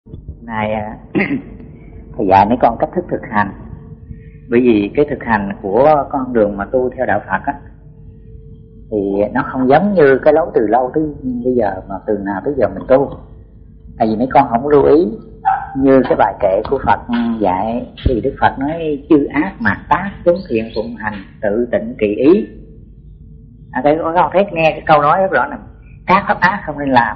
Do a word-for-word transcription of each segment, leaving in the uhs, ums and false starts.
Này thầy dạy mấy con cách thức thực hành. Bởi vì cái thực hành của con đường mà tu theo đạo Phật á, thì nó không giống như cái lối từ lâu tới bây giờ mà từ nào tới giờ mình tu. Tại vì mấy con không lưu ý như cái bài kệ của Phật dạy, thì Đức Phật nói chư ác mạt tác chúng thiện phụng hành tự tịnh kỳ ý. À, cái con thấy nghe cái câu nói rất rõ là các pháp ác không nên làm,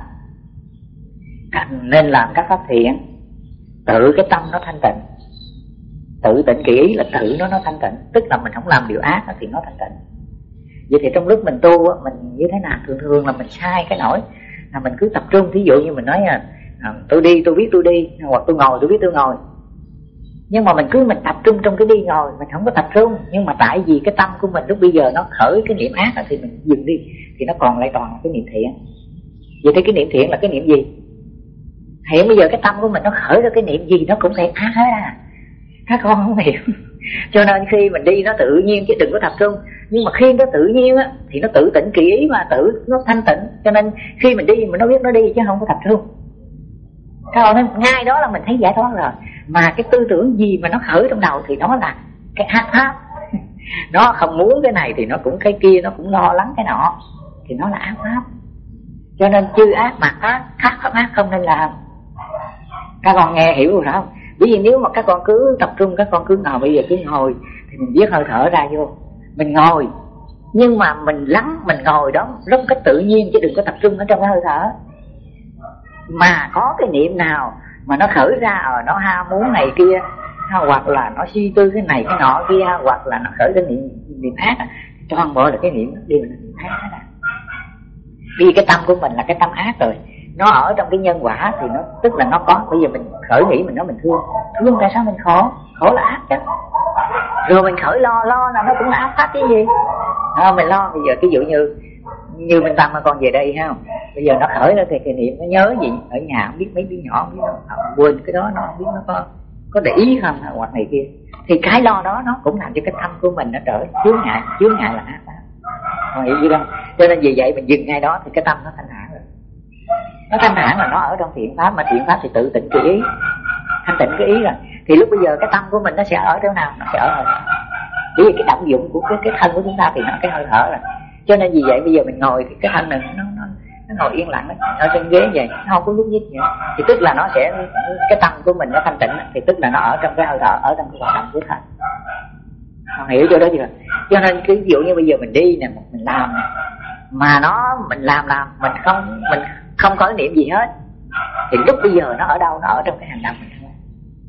nên làm các pháp thiện. Tự cái tâm nó thanh tịnh, tự tịnh kỳ ý là tự nó nó thanh tịnh, tức là mình không làm điều ác thì nó thanh tịnh. Vậy thì trong lúc mình tu mình như thế nào? Thường thường là mình sai cái nỗi là mình cứ tập trung. Thí dụ như mình nói là tôi đi tôi biết tôi đi, hoặc tôi ngồi tôi biết tôi ngồi, nhưng mà mình cứ mình tập trung trong cái đi ngồi, mình không có tập trung. Nhưng mà tại vì cái tâm của mình lúc bây giờ nó khởi cái niệm ác thì mình dừng đi, thì nó còn lại toàn là cái niệm thiện. Vậy thì cái niệm thiện là cái niệm gì? Hiện bây giờ cái tâm của mình nó khởi ra cái niệm gì nó cũng thể ác hết à. Các con không hiểu. Cho nên khi mình đi nó tự nhiên chứ đừng có tập trung. Nhưng mà khi nó tự nhiên á thì nó tự tịnh kỳ ý mà tự nó thanh tịnh. Cho nên khi mình đi mình nó biết nó đi chứ không có tập trung. Các con nói ngay đó là mình thấy giải thoát rồi. Mà cái tư tưởng gì mà nó khởi trong đầu thì đó là cái ác pháp. Nó không muốn cái này thì nó cũng cái kia, nó cũng lo lắng cái nọ, thì nó là ác pháp. Cho nên chư ác mạt ác, các pháp ác không nên làm. Các con nghe hiểu rồi không? Bởi vì nếu mà các con cứ tập trung, các con cứ ngồi, bây giờ cứ ngồi thì mình biết hơi thở ra vô. Mình ngồi nhưng mà mình lắng, mình ngồi đó rất cách tự nhiên chứ đừng có tập trung ở trong cái hơi thở. Mà có cái niệm nào mà nó khởi ra ở nó ham muốn này kia, hoặc là nó suy tư cái này cái nọ kia, hoặc là nó khởi cái niệm niệm ác, toàn bộ là cái niệm đều là niệm ác hết à. Vì cái tâm của mình là cái tâm ác rồi, nó ở trong cái nhân quả thì nó tức là nó có. Bây giờ mình khởi nghĩ mình nói mình thương, thương tại sao mình khổ? Khổ là ác chứ. Rồi mình khởi lo, lo là nó cũng là ác pháp chứ gì. À, mình lo bây giờ ví dụ như như mình Tâm mà con về đây ha, bây giờ nó khởi ra thì cái niệm nó nhớ gì ở nhà không biết, mấy đứa nhỏ không biết nó quên cái đó, nó không biết nó có có để ý không hoặc này kia, thì cái lo đó nó cũng làm cho cái tâm của mình nó trở chướng ngại. Chướng ngại là ác pháp, con hiểu gì đâu. Cho nên vì vậy mình dừng ngay đó thì cái tâm nó thanh thản rồi. Nó thanh thản là nó ở trong thiện pháp, mà thiện pháp thì tự tịnh cái ý, thanh tịnh cái ý rồi. Thì lúc bây giờ cái tâm của mình nó sẽ ở chỗ nào? Nó sẽ ở hơi thở. Bởi vì cái động dụng của cái, cái thân của chúng ta thì nó cái hơi thở rồi. Cho nên vì vậy bây giờ mình ngồi thì cái thân này nó, nó, nó ngồi yên lặng ở trên ghế vậy, nó không có nhúc nhích nữa. Thì tức là nó sẽ, cái tâm của mình nó thanh tịnh, thì tức là nó ở trong cái hơi thở, ở trong cái hoạt động của thân. Không hiểu chỗ đó chưa? Cho nên cái ví dụ như bây giờ mình đi nè, mình làm nè, mà nó mình làm làm mình không mình không có niệm gì hết, thì lúc bây giờ nó ở đâu? Nó ở trong cái hành động mình thôi.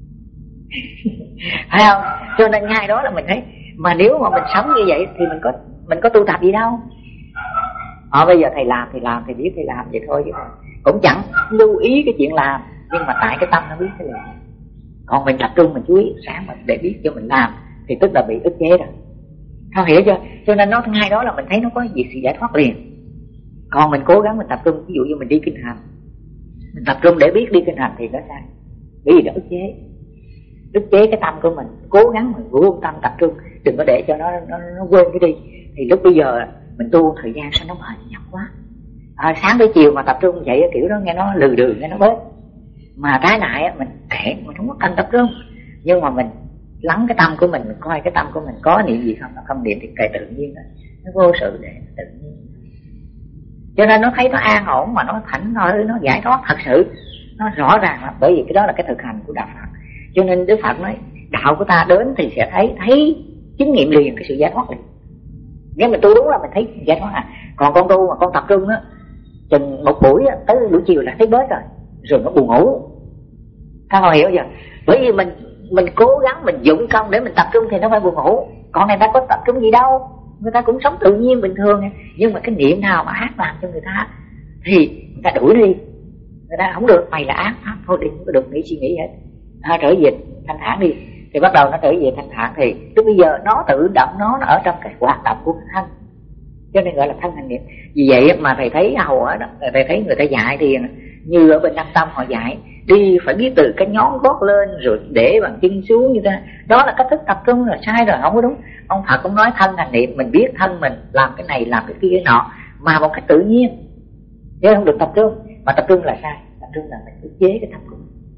Phải không? Cho nên ngay đó là mình thấy, mà nếu mà mình sống như vậy thì mình có mình có tu tập gì đâu. Ờ bây giờ thầy làm thì làm, thầy biết thầy làm vậy thôi chứ cũng chẳng lưu ý cái chuyện làm, nhưng mà tại cái tâm nó biết cái làm. Còn mình tập trung mình chú ý sáng mình để biết cho mình làm thì tức là bị ức chế rồi. Không hiểu chưa? Cho nên nó ngay đó là mình thấy nó có việc sự giải thoát liền. Còn mình cố gắng mình tập trung, ví dụ như mình đi kinh hành, mình tập trung để biết đi kinh hành thì nó sai. Bởi vì nó ức chế, ức chế cái tâm của mình. Cố gắng mình vô tâm tập trung, đừng có để cho nó nó, nó quên cái đi. Thì lúc bây giờ mình tu thời gian sao nó mệt nhọc quá. À, sáng tới chiều mà tập trung vậy kiểu đó nghe nó lừ đừ, nghe nó bớt. Mà trái lại mình kệ, mình không có cần tập trung, nhưng mà mình lắng cái tâm của mình, mình coi cái tâm của mình có niệm gì không. Nó không niệm thì kệ tự nhiên đó. Nó vô sự để tự nhiên. Cho nên nó thấy nó an ổn, mà nó thảnh thơi, nó giải thoát thật sự. Nó rõ ràng là bởi vì cái đó là cái thực hành của đạo Phật. Cho nên Đức Phật nói đạo của ta đến thì sẽ thấy thấy chứng nghiệm liền cái sự giải thoát liền. Nếu mình tu đúng là mình thấy giải thoát à. Còn con tu mà con tập trung á, chừng một buổi á, tới buổi chiều là thấy bớt rồi, rồi nó buồn ngủ. Các con hiểu chưa? Bởi vì mình mình cố gắng mình dụng công để mình tập trung thì nó phải buồn ngủ. Còn người ta có tập trung gì đâu, người ta cũng sống tự nhiên bình thường. Nhưng mà cái niệm nào mà ác làm cho người ta thì người ta đuổi đi. Người ta không được, mày là ác pháp thôi, đừng có được nghĩ suy nghĩ hết. À, trở về thanh thản đi. Thì bắt đầu nó trở về thanh thản thì lúc bây giờ nó tự động nó, nó ở trong cái hoạt động của thân, cho nên gọi là thân hành niệm. Vì vậy mà thầy thấy hầu ở đó, thầy thấy người ta dạy thì như ở bên Nam Tâm họ dạy đi phải biết từ cái nhón gót lên rồi để bằng chân xuống như thế. Đó là cách thức tập trung là sai rồi, không có đúng. Ông Phật cũng nói thân hành niệm, mình biết thân mình làm cái này làm cái kia cái nọ mà một cách tự nhiên, chứ không được tập trung. Mà tập trung là sai, tập trung là mình ức chế cái tâm của mình.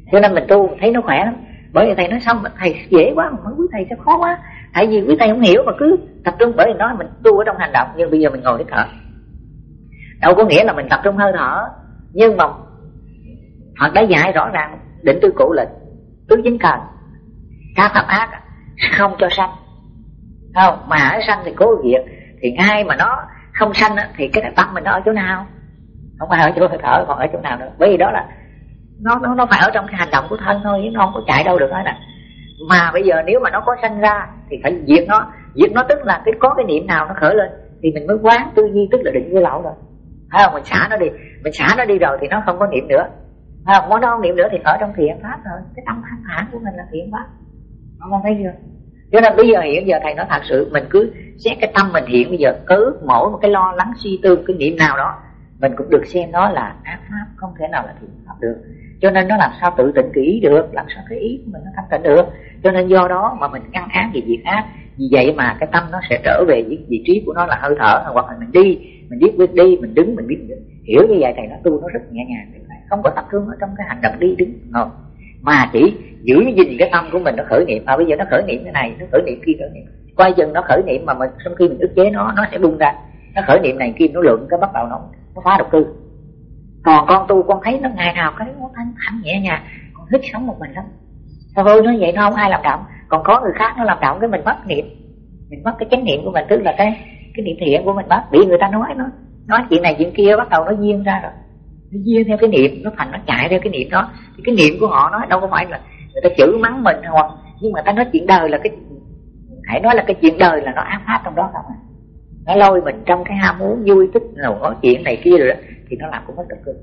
Cho nên mình tu mình thấy nó khỏe lắm. Bởi vì thầy nói xong thầy dễ quá, mà quý thầy sẽ khó quá. Tại vì quý thầy không hiểu mà cứ tập trung, bởi vì nói mình tu ở trong hành động. Nhưng bây giờ mình ngồi để thở, đâu có nghĩa là mình tập trung hơi thở. Nhưng mà Phật đã dạy rõ ràng định tư cụ là tứ chính cần, các pháp ác không cho sanh, không mà ở sanh thì cố diệt. Thì ngay mà nó không sanh thì cái tâm mình nó ở chỗ nào? Không phải ở chỗ hơi thở, còn ở chỗ nào nữa? Bởi vì đó là nó nó nó phải ở trong cái hành động của thân thôi, chứ nó không có chạy đâu được hết nè. Mà bây giờ nếu mà nó có sanh ra thì phải diệt nó. Diệt nó tức là cái có cái niệm nào nó khởi lên thì mình mới quán tư duy, tức là định vô lậu rồi. Thấy không? Mình xả nó đi, mình xả nó đi rồi thì nó không có niệm nữa. Thấy không? Nó không niệm nữa thì ở trong thiện pháp rồi. Cái tâm thanh thản của mình là thiện pháp. Không con thấy chưa? Cho nên bây giờ hiện giờ thầy nói thật sự, mình cứ xét cái tâm mình hiện bây giờ, cứ mỗi một cái lo lắng suy tư, cái niệm nào đó mình cũng được xem nó là ác pháp, không thể nào là thiện pháp được. Cho nên nó làm sao tự tịnh cái ý được, làm sao cái ý của mình nó thanh tịnh được. Cho nên do đó mà mình ngăn ác về việc ác. Vì vậy mà cái tâm nó sẽ trở về với vị trí của nó là hơi thở, hoặc là mình đi, mình biết biết đi, mình đứng, mình biết mình đứng. Hiểu như vậy thầy nó tu nó rất nhẹ nhàng, không có tập trung ở trong cái hành động đi đứng ngồi, mà chỉ giữ gìn cái tâm của mình nó khởi niệm. À bây giờ nó khởi niệm cái này, nó khởi niệm kia, khởi niệm quay chừng nó khởi niệm mà mình trong khi mình ức chế nó, nó sẽ bung ra. Nó khởi niệm này kia nó lượng cái bắt đầu nó nó phá độc cư. Còn con tu con thấy nó ngày nào cái nó thanh thản nhẹ nhàng, con thích sống một mình lắm. Sao thôi nó vậy, nó không ai làm động. Còn có người khác nó làm động cái mình mất niệm, mình mất cái chánh niệm của mình, tức là cái cái niệm thiện của mình mất. Bị người ta nói nó nói chuyện này chuyện kia bắt đầu nó duyên ra rồi, nó duyên theo cái niệm, nó thành nó chạy theo cái niệm đó. Thì cái niệm của họ nói đâu có phải là người ta chửi mắng mình hoặc, nhưng mà ta nói chuyện đời là cái, hãy nói là cái chuyện đời là nó ác pháp trong đó không à. Nó lôi mình trong cái ham muốn vui thích nào nói chuyện này kia rồi đó, thì nó làm cũng mất tập trung.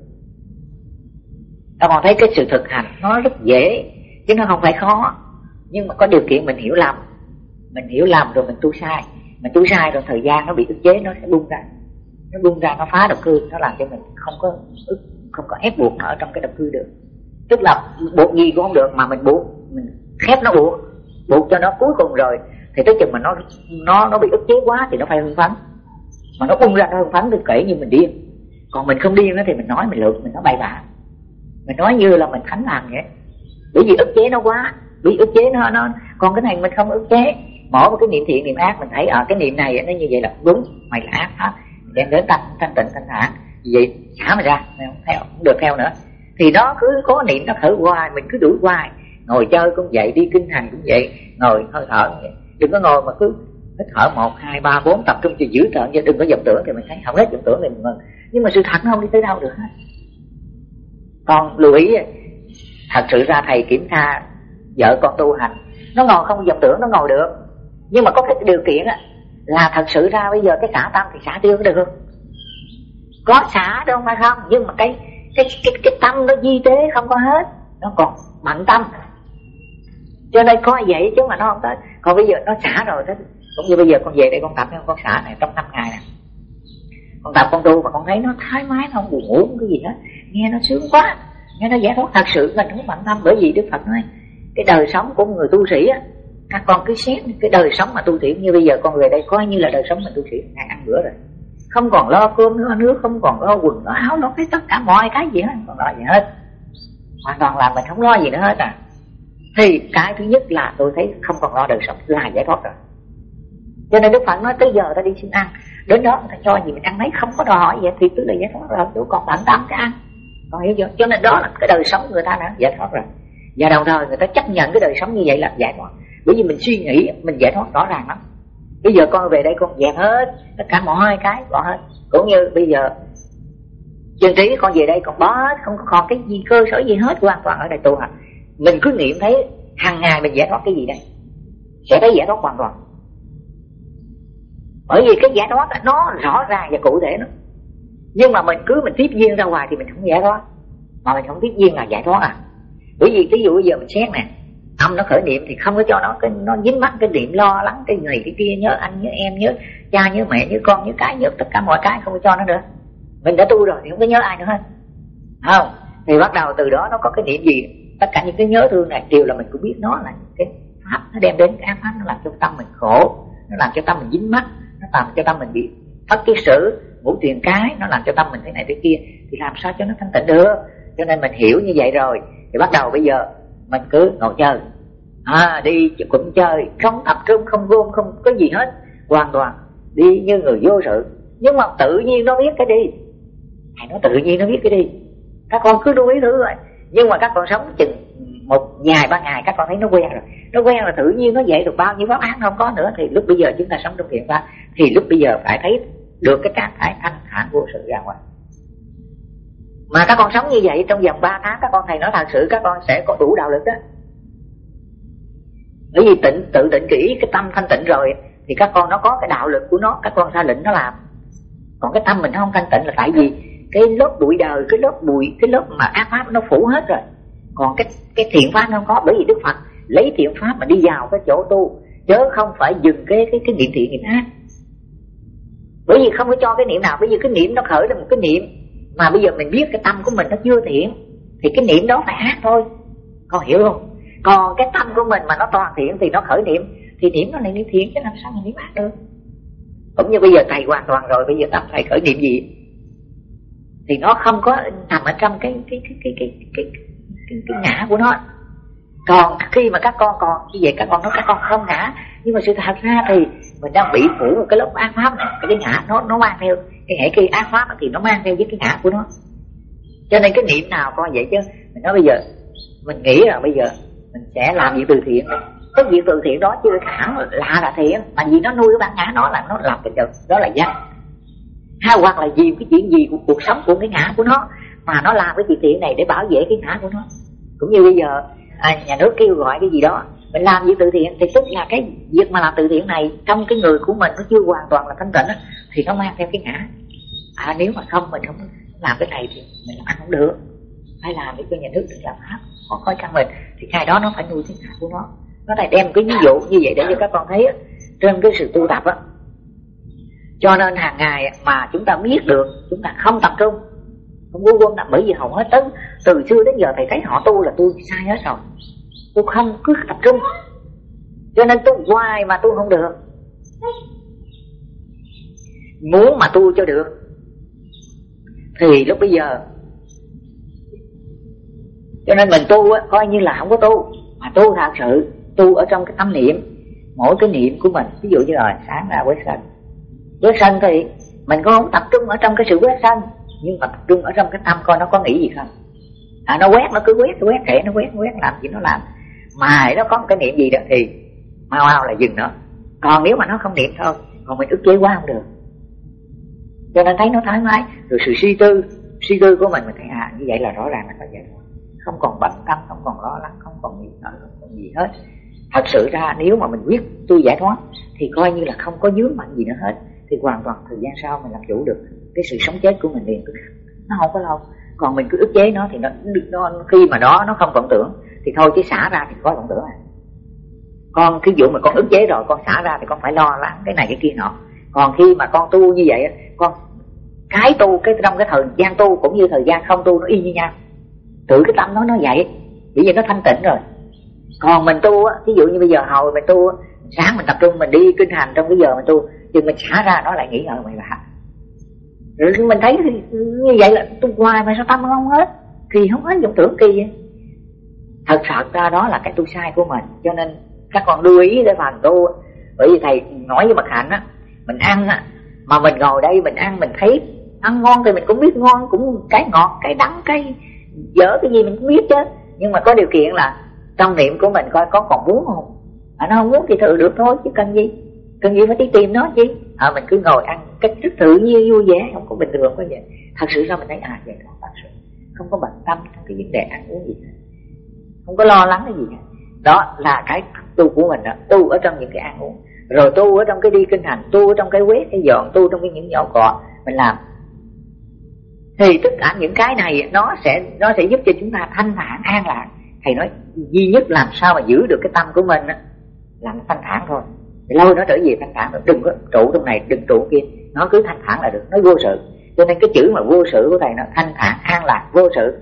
Các bạn thấy cái sự thực hành nó rất dễ chứ nó không phải khó. Nhưng mà có điều kiện mình hiểu lầm, mình hiểu lầm rồi mình tu sai. Mình tu sai rồi thời gian nó bị ức chế, nó sẽ bung ra, nó bung ra nó phá độc cư, nó làm cho mình không có ức, không có ép buộc nó ở trong cái độc cư được. Tức là buộc gì cũng không được, mà mình buộc, mình khép nó buộc, buộc cho nó cuối cùng rồi thì tới chừng mà nó nó nó bị ức chế quá thì nó phải hưng phấn. Mà nó bung ra nó hưng phấn thì kể như mình điên. Còn mình không điên nữa thì mình nói mình lượt, mình nói bậy bạ, mình nói như là mình thánh làm vậy. Bởi vì ức chế nó quá, bị ức chế nó nó còn cái này mình không ức chế. Mỗi một cái niệm thiện niệm ác mình thấy ở à, cái niệm này nó như vậy là đúng, mày là ác pháp, đem đến tâm thanh tịnh thanh thản, vì vậy xả mày ra, mày không theo, không được theo nữa. Thì nó cứ có niệm nó khởi hoài, mình cứ đuổi hoài. Ngồi chơi cũng vậy, đi kinh hành cũng vậy, ngồi hơi thở cũng vậy. Đừng có ngồi mà cứ hít thở một hai ba bốn tập trung cho giữ thở, chứ đừng có vọng tưởng thì mình thấy không hết vọng tưởng thì mình mừng. Nhưng mà sự thật nó không đi tới đâu được hết. Con lưu ý, thật sự ra thầy kiểm tra vợ con tu hành, nó ngồi không vọng tưởng nó ngồi được, nhưng mà có cái điều kiện á là thật sự ra bây giờ cái xả tâm thì xả tiêu có được không? Có xả đâu phải không, nhưng mà cái cái cái cái tâm nó di tế không có hết, nó còn mạnh tâm. Cho nên có vậy chứ mà nó không tới. Còn bây giờ nó xả rồi đó, cũng như bây giờ con về đây con tập hay con xả này trong năm ngày nè, con tập con tu mà con thấy nó thái mái, nó không buồn ngủ cái gì hết, nghe nó sướng quá, nghe nó giải thoát thật sự, mình không bận tâm. Bởi vì Đức Phật nói cái đời sống của người tu sĩ á, các con cứ xét cái đời sống mà tu sĩ như bây giờ con về đây coi như là đời sống mình tu sĩ ngày ăn bữa rồi, không còn lo cơm lo nước, không còn lo quần lo áo, lo cái tất cả mọi cái gì hết, không còn lo gì hết, hoàn toàn là mình không lo gì nữa hết à. Thì cái thứ nhất là tôi thấy không còn lo đời sống là giải thoát rồi. Cho nên Đức Phật nói tới giờ ta đi xin ăn, đến đó người ta cho gì mình ăn, mấy không có đòi hỏi vậy thì tức là giải thoát rồi, tôi còn bận tâm cái ăn, còn hiểu chưa? Cho nên đó là cái đời sống người ta đã giải thoát rồi, và đồng thời người ta chấp nhận cái đời sống như vậy là giải thoát. Bởi vì mình suy nghĩ mình giải thoát rõ ràng lắm. Bây giờ con về đây con dẹp hết tất cả mọi cái, bỏ hết. Cũng như bây giờ chân trí con về đây con bỏ hết, không còn cái gì cơ sở gì hết, hoàn toàn ở đây tu hành. Mình cứ niệm thấy hàng ngày mình giải thoát cái gì đây, sẽ thấy giải thoát hoàn toàn. Bởi vì cái giải thoát nó rõ ràng và cụ thể nữa. Nhưng mà mình cứ mình tiếp duyên ra ngoài thì mình không giải thoát, mà mình không tiếp duyên là giải thoát à. Bởi vì ví dụ bây giờ mình xét nè, tâm nó khởi niệm thì không có cho nó cái nó dính mắc cái niệm lo lắng cái này cái kia, nhớ anh nhớ em, nhớ cha nhớ mẹ, nhớ con nhớ cái, nhớ tất cả mọi cái, không có cho nó nữa. Mình đã tu rồi thì không có nhớ ai nữa hết, không? Thì bắt đầu từ đó nó có cái niệm gì, tất cả những cái nhớ thương này đều là mình cũng biết nó là cái pháp, nó đem đến cái ác pháp, nó làm cho tâm mình khổ, nó làm cho tâm mình dính mắc, nó làm cho tâm mình bị thất kiết sử, ngũ tiền cái, nó làm cho tâm mình thế này thế kia, thì làm sao cho nó thanh tịnh được. Cho nên mình hiểu như vậy rồi Thì bắt đầu bây giờ mình cứ ngồi chơi, à, đi cũng chơi, không tập trung, không gom, không có gì hết, hoàn toàn đi như người vô sự. Nhưng mà tự nhiên nó biết cái đi, thầy nó tự nhiên nó biết cái đi. Các con cứ lưu ý thử rồi. Nhưng mà các con sống chừng một vài ba ngày các con thấy nó quen rồi, nó quen là tự nhiên nó dậy được bao nhiêu pháp án không có nữa. Thì lúc bây giờ chúng ta sống trong thiện pháp, thì lúc bây giờ phải thấy được cái trạng thái thanh thản vô sự ra ngoài. Mà các con sống như vậy trong vòng ba tháng, các con thầy nói thật sự các con sẽ có đủ đạo lực đó. Bởi vì tịnh, tự định kỹ cái tâm thanh tịnh rồi thì các con nó có cái đạo lực của nó, các con ra lệnh nó làm. Còn cái tâm mình nó không thanh tịnh là tại vì cái lớp bụi đời, cái lớp bụi, cái lớp mà ác pháp nó phủ hết rồi. Còn cái cái thiện pháp nó không có. Bởi vì Đức Phật lấy thiện pháp mà đi vào cái chỗ tu, chứ không phải dừng cái cái cái niệm thiện niệm ác. Bởi vì không có cho cái niệm nào. Bởi vì cái niệm nó khởi là một cái niệm mà bây giờ mình biết cái tâm của mình nó chưa thiện thì cái niệm đó phải ác thôi. Con hiểu không? Còn cái tâm của mình mà nó toàn thiện thì nó khởi niệm, thì niệm nó lại niệm thiện, chứ làm sao mà niệm ác được. Cũng như bây giờ thầy hoàn toàn rồi, bây giờ tâm thầy khởi niệm gì thì nó không có nằm ở trong cái cái cái cái cái cái, cái, cái ngã của nó. Còn khi mà các con còn như vậy, các con nói các con không ngã, nhưng mà sự thật ra thì mình đang bị phủ một cái lớp ác pháp này, cái ngã nó nó mang theo cái hệ cái ác pháp thì nó mang theo với cái ngã của nó. Cho nên cái niệm nào coi vậy chứ mình nói bây giờ mình nghĩ là bây giờ mình sẽ làm việc từ thiện, cái việc từ thiện đó chưa hẳn là là thiện, mà vì nó nuôi cái bản ngã nó là nó làm cái đó là danh, hay hoặc là vì cái chuyện gì của cuộc sống của cái ngã của nó mà nó làm cái chuyện thiện này để bảo vệ cái ngã của nó. Cũng như bây giờ à, nhà nước kêu gọi cái gì đó mình làm việc từ thiện, thì tức là cái việc mà làm từ thiện này trong cái người của mình nó chưa hoàn toàn là thanh tịnh đó, thì nó mang theo cái ngã. À nếu mà không mình không làm cái này thì mình làm ăn không được, phải làm để cho nhà nước được làm pháp, còn coi căn mình thì cái đó nó phải nuôi cái ngã của nó. Nó lại đem cái ví dụ như vậy để cho các con thấy trên cái sự tu tập á. Cho nên hàng ngày mà chúng ta biết được chúng ta không tập trung, không vô quân tập, bởi vì hầu hết tới từ xưa đến giờ thầy thấy họ tu là tôi sai hết rồi, tôi không cứ tập trung, cho nên tu hoài mà tu không được. Muốn mà tu cho được thì lúc bây giờ, cho nên mình tu á, coi như là không có tu, mà tu thật sự tu ở trong cái tâm niệm, mỗi cái niệm của mình. Ví dụ như là sáng ra quét sân, quét sân thì mình có không tập trung ở trong cái sự quét sân, nhưng mà tập trung ở trong cái tâm coi nó có nghĩ gì không. À, nó quét nó cứ quét, quét kệ nó quét, quét làm gì nó làm, mà nó có một cái niệm gì đó thì mau mau là dừng nó. Còn nếu mà nó không niệm thôi, còn mình ức chế quá không được. Cho nên thấy nó thoải mái. Rồi sự suy tư, suy tư của mình mình thấy à như vậy là rõ ràng là có vậy thôi, không còn bận tâm, không còn lo lắng, không còn nghĩ ngợi, không còn gì hết. Thật sự ra nếu mà mình quyết tu giải thoát thì coi như là không có vướng mạnh gì nữa hết, thì hoàn toàn thời gian sau mình làm chủ được cái sự sống chết của mình liền, nó không có lâu. Còn mình cứ ức chế nó thì nó, nó khi mà đó nó không vọng tưởng thì thôi, chứ xả ra thì có vọng tưởng à. Con cái vụ mà con ức chế rồi, con xả ra thì con phải lo lắng cái này cái kia nọ. Còn khi mà con tu như vậy, con cái tu cái trong cái thời gian tu cũng như thời gian không tu nó y như nhau, tự cái tâm nó nó vậy, bởi vì nó thanh tịnh rồi. Còn mình tu á, ví dụ như bây giờ hồi mình tu á, sáng mình tập trung mình đi kinh hành trong cái giờ mình tu, chừng mình xả ra nó lại nghĩ ngợi mày lạ. Rồi mình thấy như vậy là tu hoài mà sao tâm không hết, kỳ không hết, vọng tưởng kỳ vậy. Thật sự ra đó là cái tu sai của mình. Cho nên các con lưu ý để phần tu. Bởi vì thầy nói với Bậc Hạnh á, mình ăn á, mà mình ngồi đây mình ăn, mình thấy ăn ngon thì mình cũng biết ngon, cũng cái ngọt, cái đắng, cái dở cái gì mình cũng biết chứ. Nhưng mà có điều kiện là trong niệm của mình coi có còn muốn không. À, nó không muốn thì thử được thôi, chứ cần gì, cần gì phải đi tìm nó chứ. À, mình cứ ngồi ăn cách rất tự nhiên vui vẻ, không có bình thường có vậy. Thật sự sao mình thấy à vậy đó, thật sự không có bận tâm trong cái vấn đề ăn uống gì hết, không có lo lắng cái gì hết. Đó là cái tu của mình đó, tu ở trong những cái ăn uống, rồi tu ở trong cái đi kinh hành, tu ở trong cái quét cái dọn, tu trong cái những nhỏ cọ mình làm. Thì tất cả những cái này nó sẽ nó sẽ giúp cho chúng ta thanh thản an lạc. Thầy nói duy nhất làm sao mà giữ được cái tâm của mình á, là nó thanh thản thôi. Thì lâu nó trở về thanh thản, đừng có trụ trong này, đừng trụ kia, nó cứ thanh thản là được, nó vô sự. Cho nên cái chữ mà vô sự của thầy nó thanh thản an lạc vô sự.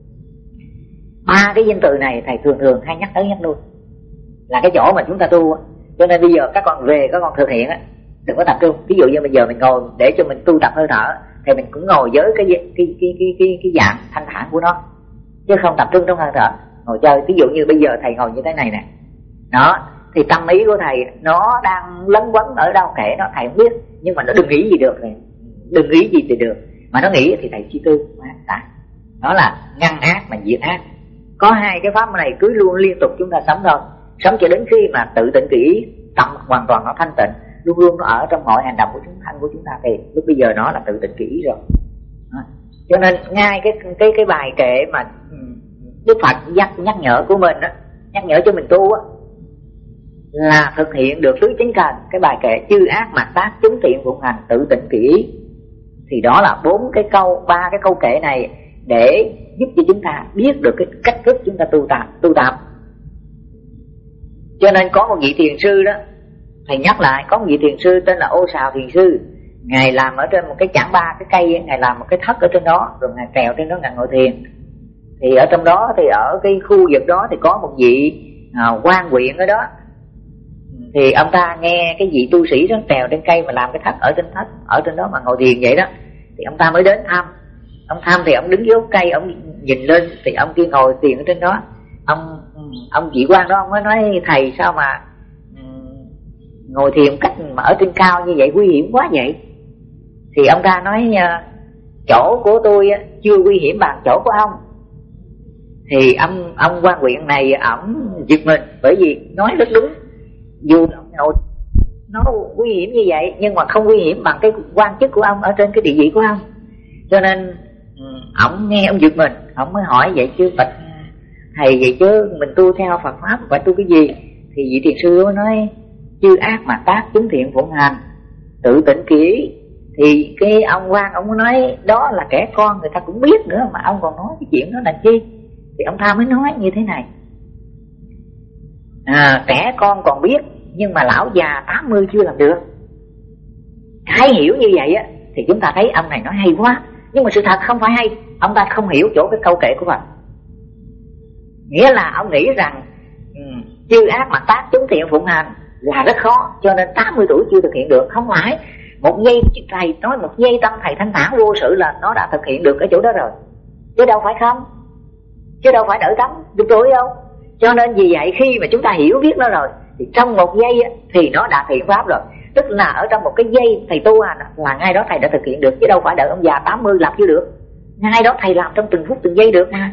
Ba cái danh từ này thầy thường thường hay nhắc tới nhắc lui, là cái chỗ mà chúng ta tu. Cho nên bây giờ các con về các con thực hiện á, đừng có tập trung. Ví dụ như bây giờ mình ngồi để cho mình tu tập hơi thở, thì mình cũng ngồi với cái cái cái cái cái, cái dạng thanh thản của nó. chứ không tập trung trong hơi thở ngồi chơi. Ví dụ như bây giờ thầy ngồi như thế này nè, đó thì tâm ý của thầy nó đang lấn quấn ở đâu kệ nó thầy không biết, nhưng mà nó đừng nghĩ gì được này, đừng nghĩ gì thì được, mà nó nghĩ thì thầy suy tư. Đó là ngăn ác mà diệt ác. Có hai cái pháp này cứ luôn liên tục chúng ta sống thôi, sống cho đến khi mà tự tịnh kỹ ý, tâm hoàn toàn nó thanh tịnh, luôn luôn nó ở trong mọi hành động của chúng thanh của chúng ta, thì lúc bây giờ nó là tự tịnh kỹ ý rồi. Đó. Cho nên ngay cái cái cái bài kệ mà Đức Phật nhắc nhắc nhở của mình đó, nhắc nhở cho mình tu á, là thực hiện được tứ chánh cần. Cái bài kệ chư ác mạt tác chúng thiện phụng hành tự tịnh kỹ ý, thì đó là bốn cái câu, ba cái câu kệ này để giúp cho chúng ta biết được cái cách thức chúng ta tu tập tu tập. Cho nên có một vị thiền sư đó, thầy nhắc lại, có một vị thiền sư tên là Ô Sào Thiền Sư. Ngài làm ở trên một cái chảng ba cái cây, ngài làm một cái thất ở trên đó, rồi ngài trèo trên đó ngài ngồi thiền. Thì ở trong đó, thì ở cái khu vực đó thì có một vị à, quan huyện ở đó. Thì ông ta nghe cái vị tu sĩ đó trèo trên cây mà làm cái thất ở trên thất, ở trên đó mà ngồi thiền vậy đó, thì ông ta mới đến thăm. Ông thăm thì ông đứng dưới cây, ông nhìn lên thì ông kia ngồi thiền ở trên đó. Ông ông vị quan đó ông mới nói: thầy sao mà ngồi thiền cách mà ở trên cao như vậy, nguy hiểm quá vậy? Thì ông ta nói: chỗ của tôi chưa nguy hiểm bằng chỗ của ông. Thì ông ông quan huyện này ổng giật mình, bởi vì nói rất đúng. Dù ông ngồi nó nguy hiểm như vậy, nhưng mà không nguy hiểm bằng cái quan chức của ông ở trên cái địa vị của ông. Cho nên ổng nghe ông giật mình, ổng mới hỏi: vậy chứ bạch thầy, vậy chứ mình tu theo Phật pháp phải tu cái gì? Thì vị thiền sư nói: chư ác mà tác chúng thiện phụng hành tự tịnh kỹ. Thì cái ông quan ông nói đó là kẻ con, người ta cũng biết nữa mà ông còn nói cái chuyện đó là chi? Thì ông ta mới nói như thế này: à, trẻ con còn biết, nhưng mà lão già tám mươi chưa làm được. Cái hiểu như vậy á thì chúng ta thấy ông này nói hay quá, nhưng mà sự thật không phải hay. Ông ta không hiểu chỗ cái câu kệ của Phật. Nghĩa là ông nghĩ rằng um, chư ác mà tác chúng thiện phụng hành là rất khó, cho nên tám mươi tuổi chưa thực hiện được. Không phải, một giây thầy nói một giây tâm thầy thanh thản vô sự là nó đã thực hiện được cái chỗ đó rồi, chứ đâu phải không, chứ đâu phải đợi tắm được tuổi đâu. Cho nên vì vậy khi mà chúng ta hiểu biết nó rồi thì trong một giây thì nó đã thiện pháp rồi. Tức là ở trong một cái giây thầy tu hành là ngay đó thầy đã thực hiện được, chứ đâu phải đợi ông già tám mươi làm chưa được. Ngay đó thầy làm trong từng phút từng giây được mà.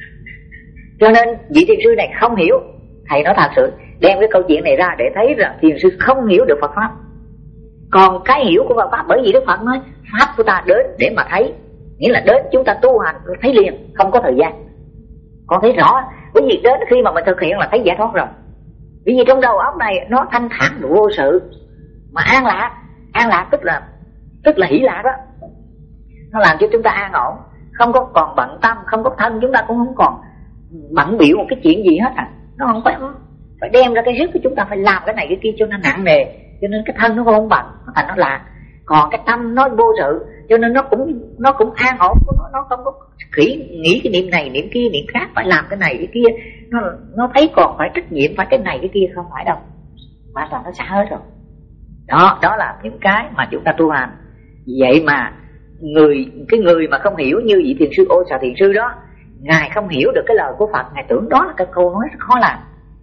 Cho nên vị thiền sư này không hiểu. Thầy nói thật sự đem cái câu chuyện này ra để thấy rằng thiền sư không hiểu được Phật pháp. Còn cái hiểu của Phật pháp, bởi vì Đức Phật nói pháp của ta đến để mà thấy, nghĩa là đến chúng ta tu hành thấy liền, không có thời gian. Con thấy rõ, bởi vì đến khi mà mình thực hiện là thấy giải thoát rồi. Bởi vì trong đầu óc này nó thanh thản vô sự, mà an lạc. An lạc tức là tức là hỷ lạc đó. Nó làm cho chúng ta an ổn, không có còn bận tâm, không có thân chúng ta cũng không còn bận bịu một cái chuyện gì hết à. Nó không phải phải đem ra cái sức của chúng ta phải làm cái này cái kia cho nó nặng nề, cho nên cái thân nó không bận, thành nó lạc. Còn cái tâm nó vô sự, cho nên nó cũng nó cũng an ổn của nó, nó không có nghĩ, nghĩ cái niệm này niệm kia niệm khác, phải làm cái này cái kia. Nó nó thấy còn phải trách nhiệm phải cái này cái kia, không phải đâu, hoàn toàn nó xả hết rồi. Đó, đó là những cái mà chúng ta tu hành. Vậy mà người cái người mà không hiểu như vị thiền sư Ô Sào Thiền Sư đó, ngài không hiểu được cái lời của Phật, ngài tưởng đó là cái câu nói rất khó làm.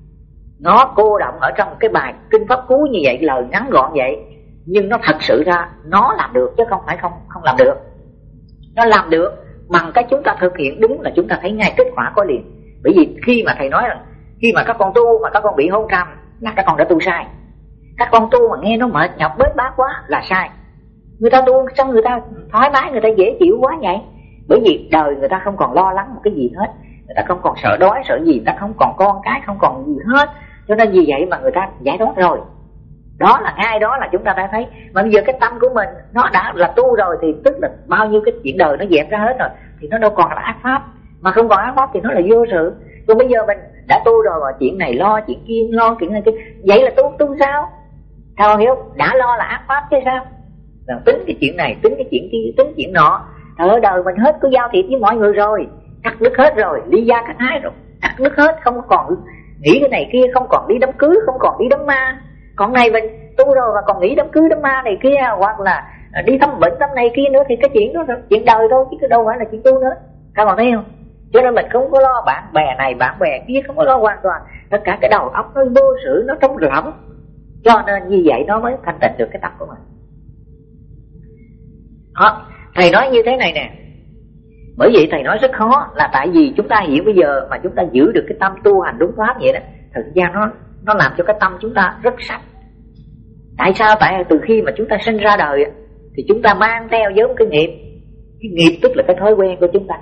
Nó cô động ở trong cái bài kinh pháp cú như vậy, lời ngắn gọn vậy, nhưng nó thật sự ra nó làm được chứ không phải không không làm được. Nó làm được bằng cái chúng ta thực hiện đúng là chúng ta thấy ngay kết quả có liền. Bởi vì khi mà thầy nói là khi mà các con tu mà các con bị hôn trầm là các con đã tu sai. Các con tu mà nghe nó mệt nhọc bết bát quá là sai. Người ta tu xong người ta thoải mái, người ta dễ chịu quá vậy. Bởi vì đời người ta không còn lo lắng một cái gì hết, người ta không còn sợ đói sợ gì, người ta không còn con cái, không còn gì hết. Cho nên vì vậy mà người ta giải thoát rồi. Đó là ngay đó là chúng ta đã thấy. Mà bây giờ cái tâm của mình nó đã là tu rồi, thì tức là bao nhiêu cái chuyện đời nó dẹp ra hết rồi, thì nó đâu còn là ác pháp. Mà không còn ác pháp thì nó là vô sự. Còn bây giờ mình đã tu rồi mà chuyện này lo, chuyện kia lo, chuyện này kia, vậy là tu tu sao? Sao hiểu? Đã lo là ác pháp chứ sao? Rồi tính cái chuyện này, tính cái chuyện kia, tính chuyện nọ. Ở đời mình hết có giao thiệp với mọi người rồi, cắt đứt hết rồi, ly gia cắt ái rồi, cắt đứt hết, không còn nghĩ cái này kia, không còn đi đám cưới, không còn đi đám ma. Còn này mình tu rồi mà còn nghĩ đám cưới đám ma này kia, hoặc là đi thăm bệnh thăm này kia nữa, thì cái chuyện đó là chuyện đời thôi, chứ đâu phải là chuyện tu nữa. Các bạn thấy không? Cho nên mình không có lo bạn bè này bạn bè kia, không có lo hoàn toàn. Tất cả cái đầu óc nó vô sự, nó trống rỗng. Cho nên như vậy nó mới thanh tịnh được cái tâm của mình. Đó, thầy nói như thế này nè. Bởi vậy thầy nói rất khó là tại vì chúng ta hiểu bây giờ mà chúng ta giữ được cái tâm tu hành đúng pháp vậy đó, thực ra nó nó làm cho cái tâm chúng ta rất sạch. Tại sao? Tại từ khi mà chúng ta sinh ra đời thì chúng ta mang theo giống cái nghiệp. Cái nghiệp tức là cái thói quen của chúng ta.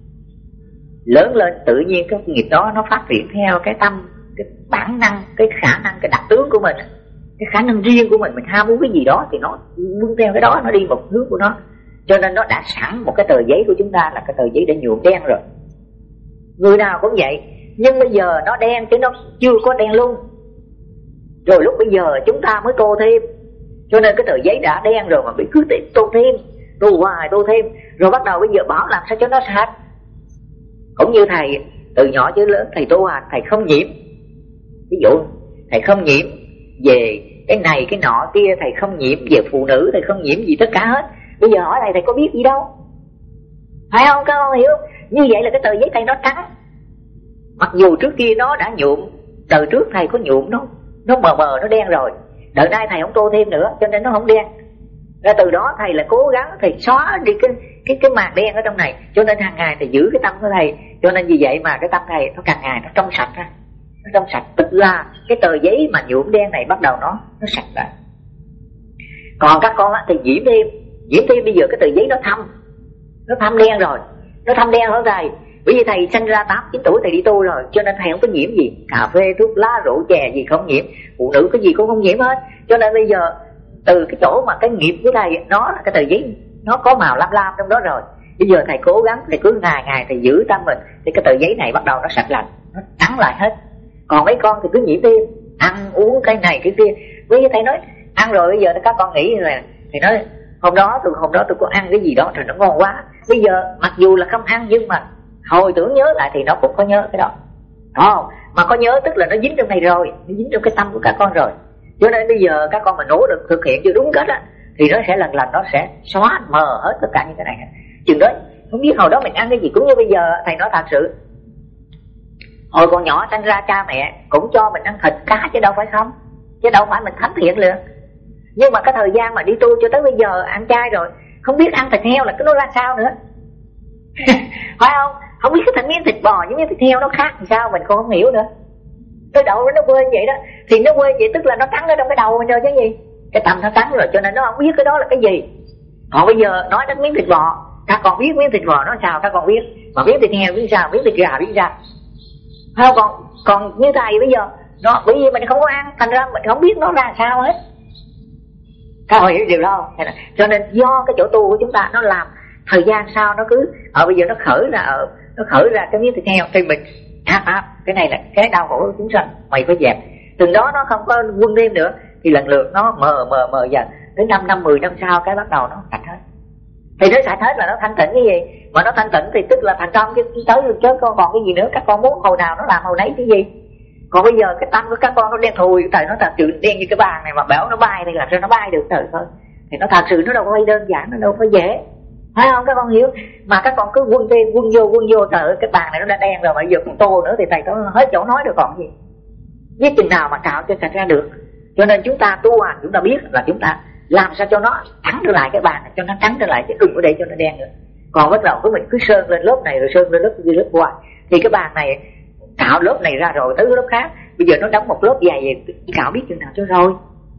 Lớn lên tự nhiên cái nghiệp đó nó phát triển theo cái tâm, cái bản năng, cái khả năng, cái đặc tướng của mình, cái khả năng riêng của mình. Mình ham muốn cái gì đó thì nó vươn theo cái đó, nó đi một hướng của nó. Cho nên nó đã sẵn một cái tờ giấy của chúng ta là cái tờ giấy đã nhuộm đen rồi. Người nào cũng vậy. Nhưng bây giờ nó đen chứ nó chưa có đen luôn. Rồi lúc bây giờ chúng ta mới tô thêm. Cho nên cái tờ giấy đã đen rồi mà bị cứ tiếp tô thêm, tô hoài tô thêm. Rồi bắt đầu bây giờ bảo làm sao cho nó sạch. Cũng như thầy từ nhỏ tới lớn thầy tu hành, thầy không nhiễm. Ví dụ thầy không nhiễm về cái này cái nọ kia, thầy không nhiễm về phụ nữ, thầy không nhiễm gì tất cả hết. Bây giờ hỏi thầy, thầy có biết gì đâu, phải không? Các con hiểu? Như vậy là cái tờ giấy thầy nó trắng. Mặc dù trước kia nó đã nhuộm, đời trước thầy có nhuộm nó, nó mờ mờ, nó đen rồi. Đợt nay thầy không tô thêm nữa, cho nên nó không đen. Ra từ đó thầy là cố gắng thầy xóa đi cái cái cái màn đen ở trong này. Cho nên hàng ngày thầy giữ cái tâm của thầy. Cho nên vì vậy mà cái tâm thầy nó càng ngày nó trong sạch ra. Nó trong sạch, tức là cái tờ giấy mà nhuộm đen này bắt đầu nó nó sạch lại. Còn các con á thì nhiễm thêm, nhiễm thêm bây giờ cái tờ giấy nó thâm, nó thâm đen rồi, nó thâm đen hơn thầy. Bởi vì thầy sinh ra tám chín tuổi thầy đi tu rồi, cho nên thầy không có nhiễm gì. Cà phê, thuốc lá, rượu chè gì không nhiễm, phụ nữ cái gì cũng không nhiễm hết. Cho nên bây giờ từ cái chỗ mà cái nghiệp của thầy nó là cái tờ giấy nó có màu lam lam trong đó rồi. Bây giờ thầy cố gắng, thầy cứ ngày ngày thầy giữ tâm mình thì cái tờ giấy này bắt đầu nó sạch lành, nó trắng lại hết. Còn mấy con thì cứ nhiễm thêm, ăn uống cái này cái kia. Với thầy nói ăn rồi bây giờ các con nghĩ là thầy nói hôm đó tôi hôm đó tôi có ăn cái gì đó rồi nó ngon quá. Bây giờ mặc dù là không ăn nhưng mà hồi tưởng nhớ lại thì nó cũng có nhớ cái đó. Không, mà có nhớ tức là nó dính trong này rồi, nó dính trong cái tâm của các con rồi. Cho nên bây giờ các con mà nỗ lực thực hiện cho đúng cách á thì nó sẽ lần lần nó sẽ xóa mờ hết tất cả những cái này. Chừng đó không biết hồi đó mình ăn cái gì. Cũng như bây giờ thầy nói thật sự, hồi còn nhỏ sinh ra cha mẹ cũng cho mình ăn thịt cá chứ đâu phải không, chứ đâu phải mình thánh thiện liền. Nhưng mà cái thời gian mà đi tu cho tới bây giờ ăn chay rồi, không biết ăn thịt heo là cái nó ra sao nữa. Phải không? Không biết cái thịt miếng thịt bò với miếng thịt heo nó khác làm sao mình cũng không hiểu nữa. Cái đầu nó quên vậy đó. Thì nó quên vậy tức là nó trắng ở trong cái đầu mình rồi chứ gì. Cái tâm nó trắng rồi cho nên nó không biết cái đó là cái gì. Còn bây giờ nói đến miếng thịt bò, các con biết miếng thịt bò nó sao các con biết. Mà miếng thịt heo biết sao, miếng thịt gà biết sao. Phải không? Còn, còn như thầy bây giờ nó, bởi vì mình không có ăn, thành ra mình không biết nó ra sao hết. Các con hiểu điều đó. Cho nên do cái chỗ tu của chúng ta nó làm thời gian sau nó cứ ở bây giờ nó khởi ra ở nó khởi ra cái miếng thịt heo thì mình áp áp cái này là cái đau khổ của chúng sanh, mày phải dẹp. Từng đó nó không có quân thêm nữa thì lần lượt nó mờ mờ mờ dần, đến năm năm mười năm sau cái bắt đầu nó sạch hết. Thì nó sạch hết là nó thanh tịnh cái gì, mà nó thanh tịnh thì tức là thành công chứ tới chứ còn còn cái gì nữa. Các con muốn hồi nào nó làm hồi nấy cái gì. Còn bây giờ cái tâm của các con nó đen thui, trời nó thật sự đen như cái bàn này mà bảo nó bay thì làm sao nó bay được trời thôi. Thì nó thật sự nó đâu có đơn giản, nó đâu có dễ. Phải không? Các con hiểu. Mà các con cứ quân thêm quân vô quân vô trời ơi, cái bàn này nó đã đen rồi mà giờ còn tô nữa thì thầy có hết chỗ nói được còn gì. Biết chừng nào mà cạo cho sạch ra được. Cho nên chúng ta tu hành chúng ta biết là chúng ta làm sao cho nó trắng trở lại cái bàn này, cho nó trắng trở lại chứ đừng có để cho nó đen nữa. Còn bắt đầu của mình cứ sơn lên lớp này rồi sơn lên lớp kia lớp qua thì cái bàn này cạo lớp này ra rồi tới lớp khác. Bây giờ nó đóng một lớp dày vậy cạo biết chừng nào cho rồi.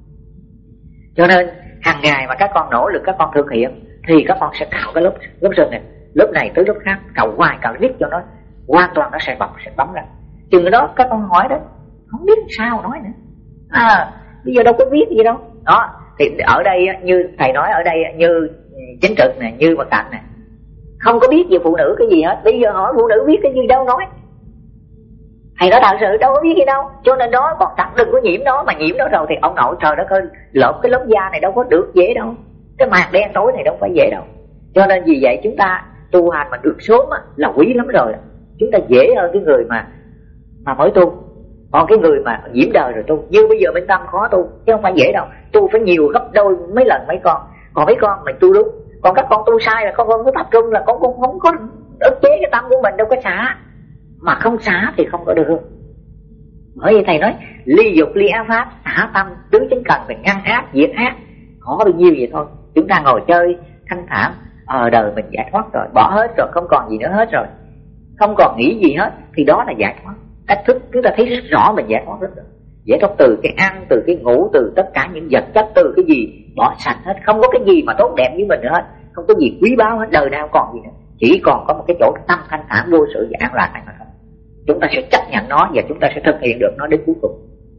Cho nên hàng ngày mà các con nỗ lực các con thực hiện thì các con sẽ cạo cái lớp lớp sơn này, lớp này tới lớp khác, cạo hoài cạo riết cho nó hoàn toàn nó sẽ bọc sẽ bóng ra. Chừng đó các con hỏi đó không biết sao nói nữa. À bây giờ đâu có biết gì đâu. Đó thì ở đây như thầy nói ở đây như Chính Trực nè, Như Mật Tạnh nè, không có biết về phụ nữ cái gì hết. Bây giờ hỏi phụ nữ biết cái gì đâu nói. Thầy nói thật sự đâu có biết gì đâu. Cho nên đó còn tặng đừng có nhiễm đó. Mà nhiễm đó rồi thì ông nội trời đất ơi, lột cái lớp da này đâu có được dễ đâu. Cái màn đen tối này đâu phải dễ đâu. Cho nên vì vậy chúng ta tu hành mà được sớm là quý lắm rồi. Chúng ta dễ hơn cái người mà mà mới tu. Còn cái người mà nhiễm đời rồi tu, như bây giờ bên Tâm khó tu chứ không phải dễ đâu. Tu phải nhiều gấp đôi mấy lần mấy con. Còn mấy con mình tu đúng. Còn các con tu sai là con con cứ tập trung là con cũng không có ức chế cái tâm của mình đâu có xả, mà không xả thì không có được. Bởi vì thầy nói ly dục ly ác pháp, xả tâm tứ chánh cần phải ngăn ác diệt ác, khó bao nhiêu vậy thôi. Chúng ta ngồi chơi thanh thản, ờ đời mình giải thoát rồi, bỏ hết rồi, không còn gì nữa hết rồi, không còn nghĩ gì hết, thì đó là giải thoát. Cách thức chúng ta thấy rất rõ mình giải thoát rất rồi. Giải thoát từ cái ăn, từ cái ngủ, từ tất cả những vật chất, từ cái gì bỏ sạch hết, không có cái gì mà tốt đẹp với mình nữa hết, không có gì quý báu hết, đời nào còn gì nữa, chỉ còn có một cái chỗ tâm thanh thản vô sự và an lạc này mà thôi. Chúng ta sẽ chấp nhận nó và chúng ta sẽ thực hiện được nó đến cuối cùng.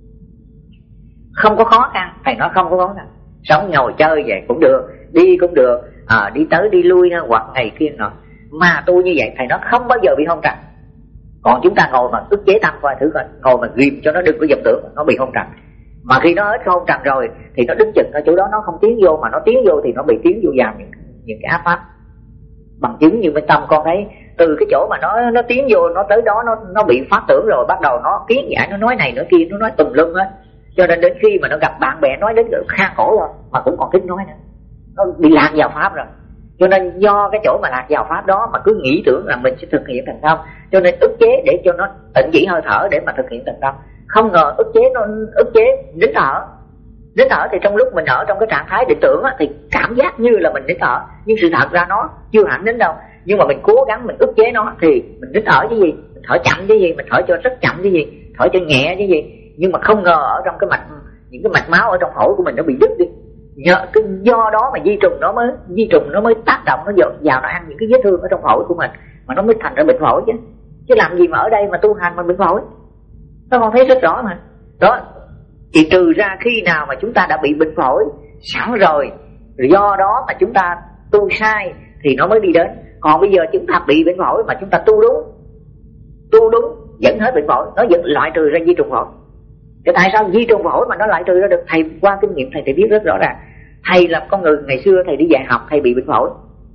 Không có khó khăn, thầy nói không có khó khăn. Sống ngồi chơi vậy cũng được, đi cũng được, à, đi tới đi lui hoặc ngày kia nọ, mà tu như vậy thầy nói không bao giờ bị hôn trầm. Còn chúng ta ngồi mà ức chế tâm coi thử coi, ngồi mà ghim cho nó đừng có dập tưởng, nó bị hôn trầm. Mà khi nó hết hôn trầm rồi thì nó đứng chừng ở chỗ đó, nó không tiến vô, mà nó tiến vô thì nó bị tiến vô vào những, những cái áp pháp. Bằng chứng như bên tâm con thấy, từ cái chỗ mà nó nó tiến vô, nó tới đó nó nó bị phát tưởng rồi, bắt đầu nó kiến giải, nó nói này nói kia, nó nói tùm lum hết. Cho nên đến khi mà nó gặp bạn bè nói đến được khan cổ rồi mà cũng còn thích nói nữa, nó bị lạc vào pháp rồi. Cho nên do cái chỗ mà lạc vào pháp đó mà cứ nghĩ tưởng là mình sẽ thực hiện thành công, cho nên ức chế để cho nó tịnh chỉ hơi thở để mà thực hiện thành công. Không ngờ ức chế nó ức chế nín thở. Nín thở thì trong lúc mình ở trong cái trạng thái định tưởng á, thì cảm giác như là mình nín thở, nhưng sự thật ra nó chưa hẳn nín đâu. Nhưng mà mình cố gắng mình ức chế nó thì mình nín thở chứ gì, mình thở chậm chứ gì, mình thở cho rất chậm chứ gì, thở cho nhẹ chứ gì. Nhưng mà không ngờ ở trong cái mạch, những cái mạch máu ở trong phổi của mình nó bị đứt đi. Nhờ cái do đó mà di trùng nó mới di trùng nó mới tác động, nó vào, vào nó ăn những cái vết thương ở trong phổi của mình, mà nó mới thành ra bệnh phổi chứ. Chứ làm gì mà ở đây mà tu hành mà bệnh phổi. Các con thấy rất rõ mà. Đó, chỉ trừ ra khi nào mà chúng ta đã bị bệnh phổi sẵn rồi, do đó mà chúng ta tu sai thì nó mới đi đến. Còn bây giờ chúng ta bị bệnh phổi mà chúng ta tu đúng, tu đúng dẫn hết bệnh phổi, nó vẫn loại trừ ra di trùng phổi. Cái tại sao di trùng phổi mà nó loại trừ ra được? Thầy qua kinh nghiệm thầy thầy biết rất rõ ràng. Thầy là con người ngày xưa thầy đi dạy học, thầy bị bệnh phổi.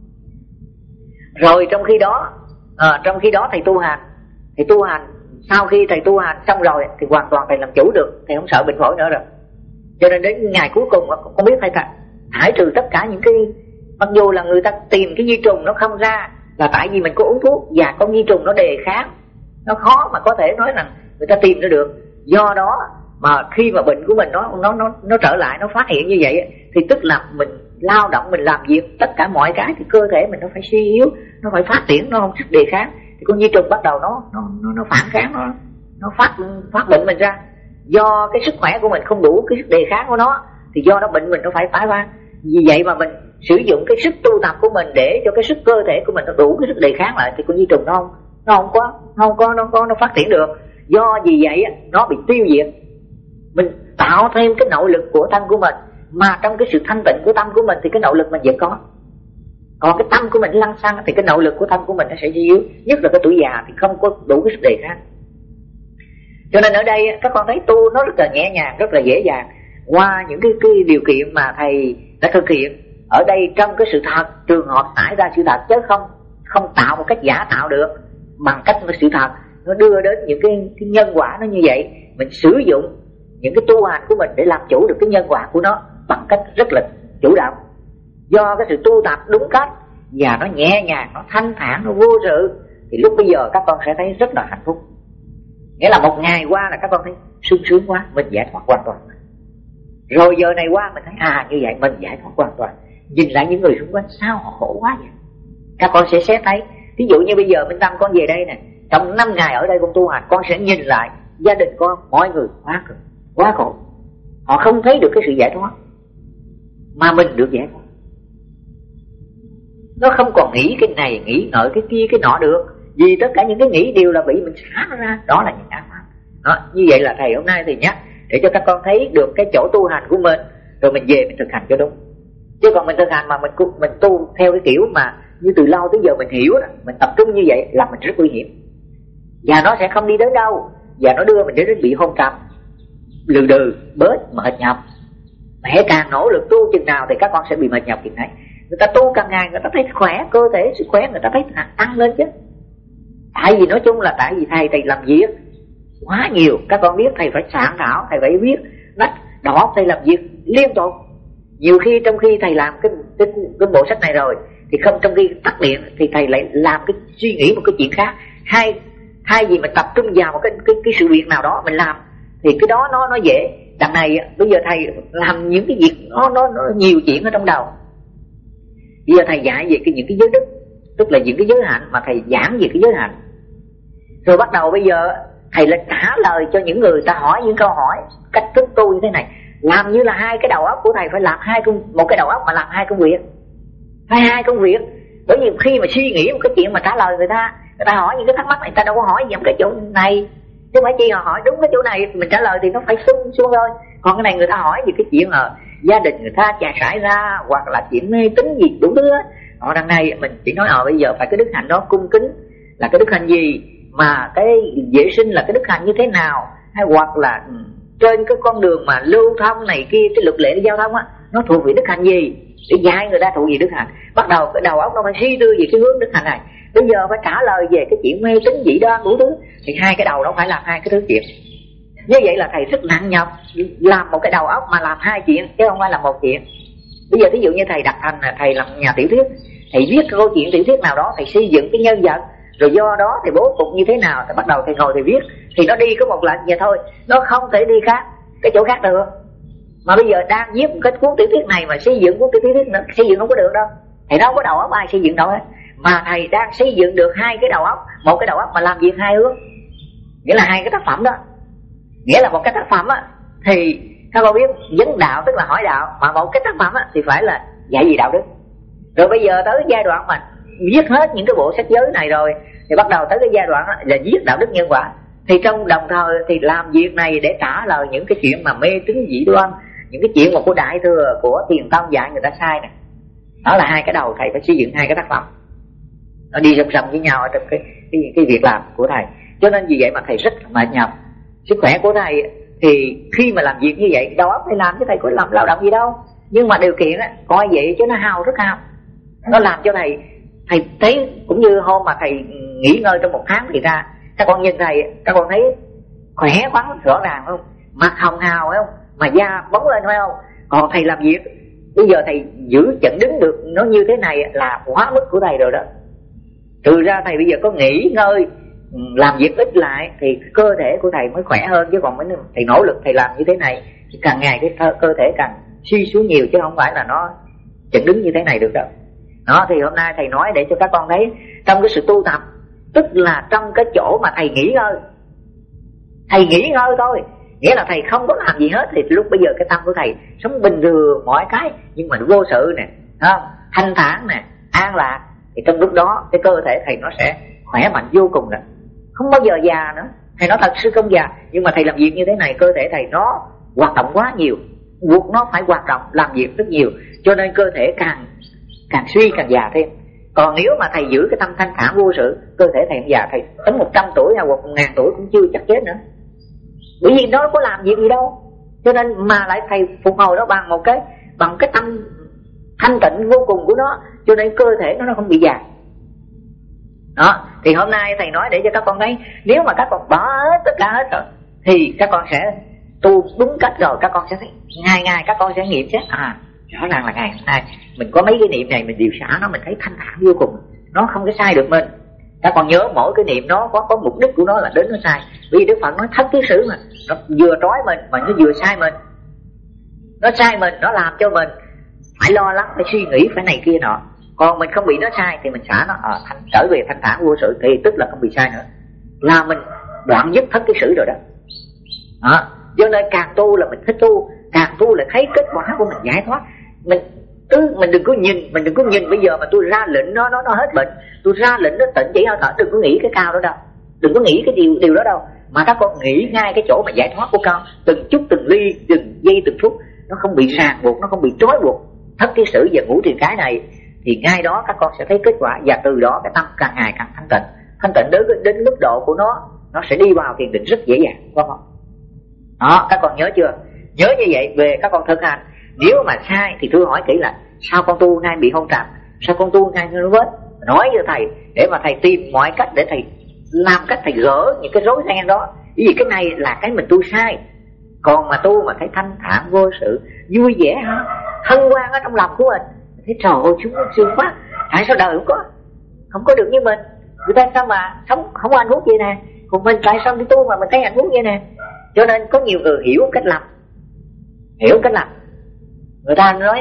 Rồi trong khi đó à, trong khi đó thầy tu hành, thầy tu hành sau khi thầy tu hành xong rồi thì hoàn toàn thầy làm chủ được, thầy không sợ bệnh phổi nữa rồi. Cho nên đến ngày cuối cùng không biết thầy thải trừ tất cả những cái, mặc dù là người ta tìm cái di trùng nó không ra là tại vì mình có uống thuốc và con di trùng nó đề kháng, nó khó mà có thể nói rằng người ta tìm ra được. Do đó mà khi mà bệnh của mình nó nó nó nó trở lại, nó phát hiện như vậy thì tức là mình lao động, mình làm việc tất cả mọi cái thì cơ thể mình nó phải suy yếu, nó phải phát triển, nó không sức đề kháng, thì con di trùng bắt đầu nó nó nó, nó phản kháng, nó nó phát phát bệnh mình ra. Do cái sức khỏe của mình không đủ cái sức đề kháng của nó thì do đó bệnh mình nó phải tái phát. Vì vậy mà mình sử dụng cái sức tu tập của mình để cho cái sức cơ thể của mình nó đủ cái sức đề kháng lại thì con di trùng nó không nó không có nó không có nó có nó phát triển được. Do vì vậy nó bị tiêu diệt. Mình tạo thêm cái nội lực của thân của mình, mà trong cái sự thanh tịnh của tâm của mình thì cái nội lực mình vẫn có. Còn cái tâm của mình lăng xăng thì cái nội lực của thân của mình nó sẽ suy yếu, nhất là cái tuổi già thì không có đủ cái sức đề kháng. Cho nên ở đây các con thấy tu nó rất là nhẹ nhàng, rất là dễ dàng qua những cái, cái điều kiện mà thầy đã thực hiện ở đây trong cái sự thật, trường hợp xảy ra sự thật, chứ không không tạo một cách giả tạo được, bằng cách mà sự thật nó đưa đến những cái, cái nhân quả nó như vậy. Mình sử dụng những cái tu hành của mình để làm chủ được cái nhân quả của nó bằng cách rất là chủ động. Do cái sự tu tập đúng cách và nó nhẹ nhàng, nó thanh thản, nó vô sự, thì lúc bây giờ các con sẽ thấy rất là hạnh phúc. Nghĩa là một ngày qua là các con thấy sung sướng quá, mình giải thoát hoàn toàn. Rồi giờ này qua mình thấy à như vậy mình giải thoát hoàn toàn. Nhìn lại những người xung quanh sao họ khổ quá vậy, các con sẽ xét thấy. Ví dụ như bây giờ Minh Tâm con về đây nè, trong năm ngày ở đây con tu hành, con sẽ nhìn lại gia đình con, mọi người quá cực, quá khổ. Họ không thấy được cái sự giải thoát, mà mình được giải thoát. Nó không còn nghĩ cái này, nghĩ ngợi cái kia, cái nọ được. Vì tất cả những cái nghĩ đều là bị mình xả nó ra. Đó là những ác pháp. Đó, như vậy là thầy hôm nay thì nhắc để cho các con thấy được cái chỗ tu hành của mình, rồi mình về mình thực hành cho đúng. Chứ còn mình thực hành mà mình mình tu theo cái kiểu mà như từ lâu tới giờ mình hiểu đó, mình tập trung như vậy là mình rất nguy hiểm. Và nó sẽ không đi đến đâu, và nó đưa mình đến bị hôn trầm, lừ đừ, bớt, mệt nhọc. Mẹ càng nỗ lực tu chừng nào thì các con sẽ bị mệt nhọc chừng ấy. Người ta tu càng ngày người ta thấy khỏe, cơ thể, sức khỏe người ta thấy tăng lên chứ. Tại vì nói chung là tại vì thầy thầy làm việc quá nhiều. Các con biết thầy phải soạn thảo, thầy phải viết lách đỏ, thầy làm việc liên tục. Nhiều khi trong khi thầy làm cái, cái, cái bộ sách này rồi thì không, trong khi tắt điện thì thầy lại làm cái suy nghĩ một cái chuyện khác. Hai hai gì mà tập trung vào một cái cái cái sự việc nào đó mình làm thì cái đó nó nó dễ. Đằng này bây giờ thầy làm những cái việc nó nó, nó nhiều chuyện ở trong đầu. Bây giờ thầy dạy về cái những cái giới đức, tức là những cái giới hạnh mà thầy giảng về cái giới hạnh. Rồi bắt đầu bây giờ thầy lại trả lời cho những người ta hỏi những câu hỏi cách thức tu như thế này. Làm như là hai cái đầu óc của thầy phải làm hai công, một cái đầu óc mà làm hai công việc, phải hai công việc. Bởi vì khi mà suy nghĩ một cái chuyện mà trả lời người ta, người ta hỏi những cái thắc mắc này, người ta đâu có hỏi gì cái chỗ này, chứ phải chi họ hỏi đúng cái chỗ này mình trả lời thì nó phải sung xuống thôi. Còn cái này người ta hỏi về cái chuyện ở gia đình người ta chà sải ra, hoặc là chuyện mê tín gì đủ thứ á. Họ đằng này mình chỉ nói ờ bây giờ phải cái đức hạnh đó cung kính là cái đức hạnh gì, mà cái vệ sinh là cái đức hạnh như thế nào, hay hoặc là trên cái con đường mà lưu thông này kia, cái luật lệ giao thông á, nó thuộc về đức hạnh gì, để dạy người ta thuộc về đức hạnh. Bắt đầu cái đầu óc nó phải suy tư về cái hướng đức hạnh này. Bây giờ phải trả lời về cái chuyện mê tín dị đoan đủ thứ, thì hai cái đầu đó phải làm hai cái thứ chuyện. Như vậy là thầy rất nặng nhọc làm một cái đầu óc mà làm hai chuyện, chứ không phải là một chuyện. Bây giờ ví dụ như thầy đặt thành là thầy làm nhà tiểu thuyết, thầy viết cái câu chuyện tiểu thuyết nào đó, thầy xây dựng cái nhân vật, rồi do đó thì bố cục như thế nào, thì bắt đầu thầy ngồi thầy viết, thì nó đi có một lệnh vậy thôi, nó không thể đi khác cái chỗ khác được. Mà bây giờ đang viết một cái cuốn tiểu thuyết này mà xây dựng cuốn tiểu thuyết nữa, xây dựng không có được đâu. Thầy đâu có đầu óc ai xây dựng đâu hết, mà thầy đang xây dựng được hai cái đầu óc, một cái đầu óc mà làm việc hai hướng, nghĩa là hai cái tác phẩm đó. Nghĩa là một cái tác phẩm á thì các con biết vấn đạo tức là hỏi đạo, mà một cái tác phẩm á thì phải là dạy gì đạo đức. Rồi bây giờ tới giai đoạn mà viết hết những cái bộ sách giới này rồi thì bắt đầu tới cái giai đoạn là viết đạo đức nhân quả. Thì trong đồng thời thì làm việc này để trả lời những cái chuyện mà mê tín dị đoan, những cái chuyện mà của Đại Thừa, của Thiền Tông dạy người ta sai này. Đó là hai cái đầu thầy phải xây dựng hai cái tác phẩm, nó đi song song với nhau ở trong cái, cái, cái việc làm của thầy. Cho nên vì vậy mà thầy rất là mệt nhọc. Sức khỏe của thầy thì khi mà làm việc như vậy đầu óc thầy làm chứ thầy có làm lao động gì đâu. Nhưng mà điều kiện á, coi vậy chứ nó hao, rất hao. Nó làm cho thầy thầy thấy, cũng như hôm mà thầy nghỉ ngơi trong một tháng thì ra các con nhìn thầy, các con thấy khỏe khoắn rõ ràng không, mặt hồng hào phải không, mà da bóng lên phải không. Còn thầy làm việc bây giờ thầy giữ chận đứng được nó như thế này là quá mức của thầy rồi đó. Trừ ra thầy bây giờ có nghỉ ngơi làm việc ít lại thì cơ thể của thầy mới khỏe hơn, chứ còn mấy thầy nỗ lực thầy làm như thế này thì càng ngày cái cơ thể càng suy xuống nhiều, chứ không phải là nó chận đứng như thế này được đâu. Đó thì hôm nay thầy nói để cho các con thấy trong cái sự tu tập, tức là trong cái chỗ mà thầy nghỉ ngơi, thầy nghỉ ngơi thôi, nghĩa là thầy không có làm gì hết, thì lúc bây giờ cái tâm của thầy sống bình thường mọi cái, nhưng mà vô sự nè, không thanh thản nè, an lạc, thì trong lúc đó cái cơ thể thầy nó sẽ khỏe mạnh vô cùng nè, không bao giờ già nữa. Thầy nói thật sự không già, nhưng mà thầy làm việc như thế này cơ thể thầy nó hoạt động quá nhiều, buộc nó phải hoạt động làm việc rất nhiều, cho nên cơ thể càng càng suy càng già thêm. Còn nếu mà thầy giữ cái tâm thanh thản vô sự, cơ thể thầy không già, thầy tới một trăm tuổi hay một ngàn tuổi cũng chưa chắc chết nữa, bởi vì nó có làm việc gì đâu. Cho nên mà lại thầy phục hồi nó bằng một cái bằng cái tâm thanh tịnh vô cùng của nó, cho nên cơ thể nó nó không bị già. Đó thì hôm nay thầy nói để cho các con thấy, nếu mà các con bỏ hết tất cả hết rồi thì các con sẽ tu đúng cách, rồi các con sẽ thấy ngày ngày các con sẽ nghiệm xét à rõ ràng là ngày hôm nay mình có mấy cái niệm này mình điều xả nó, mình thấy thanh thản vô cùng, nó không có sai được mình. Các con nhớ mỗi cái niệm nó có có mục đích của nó là đến nó sai, vì Đức Phật nói thất kiết sử mà, nó vừa trói mình mà nó vừa sai mình, nó sai mình, nó làm cho mình phải lo lắng, phải suy nghĩ, phải này kia nọ. Còn mình không bị nó sai thì mình xả nó à, thành, trở về thanh thản vô sự, thì tức là không bị sai nữa, là mình đoạn dứt thất kiết sử rồi đó. Đó cho nên càng tu là mình thích tu, càng tu là thấy kết quả của mình giải thoát. Mình cứ mình đừng có nhìn, mình đừng có nhìn bây giờ mà tôi ra lệnh nó nó nó hết bệnh, tôi ra lệnh nó tịnh chỉ hơi thở, đừng có nghĩ cái cao đó đâu, đừng có nghĩ cái điều điều đó đâu, mà các con nghĩ ngay cái chỗ mà giải thoát của con, từng chút từng ly, từng giây từng phút, nó không bị ràng buộc, nó không bị trói buộc thất kiết sử và ngũ triền cái này, thì ngay đó các con sẽ thấy kết quả, và từ đó cái tâm càng ngày càng thanh tịnh. Thanh tịnh đến đến mức độ của nó, nó sẽ đi vào thiền định rất dễ dàng, có không? Đó các con nhớ chưa? Nhớ như vậy về các con thực hành. Nếu mà sai thì thưa hỏi kỹ là sao con tu ngay bị hôn trầm, sao con tu ngay nó vết, nói với thầy để mà thầy tìm mọi cách để thầy làm cách thầy gỡ những cái rối ren đó. Bởi vì cái này là cái mình tu sai, còn mà tu mà thấy thanh thản vô sự, vui vẻ ha, hân hoan ở trong lòng của mình, thấy trời ơi chúng nó siêu phát, tại sao đời không có không có được như mình, người ta sao mà sống không có hạnh phúc vậy nè, còn mình tại sao đi tu mà mình thấy hạnh phúc vậy nè. Cho nên có nhiều người hiểu cách làm, hiểu cách làm. Người ta nói,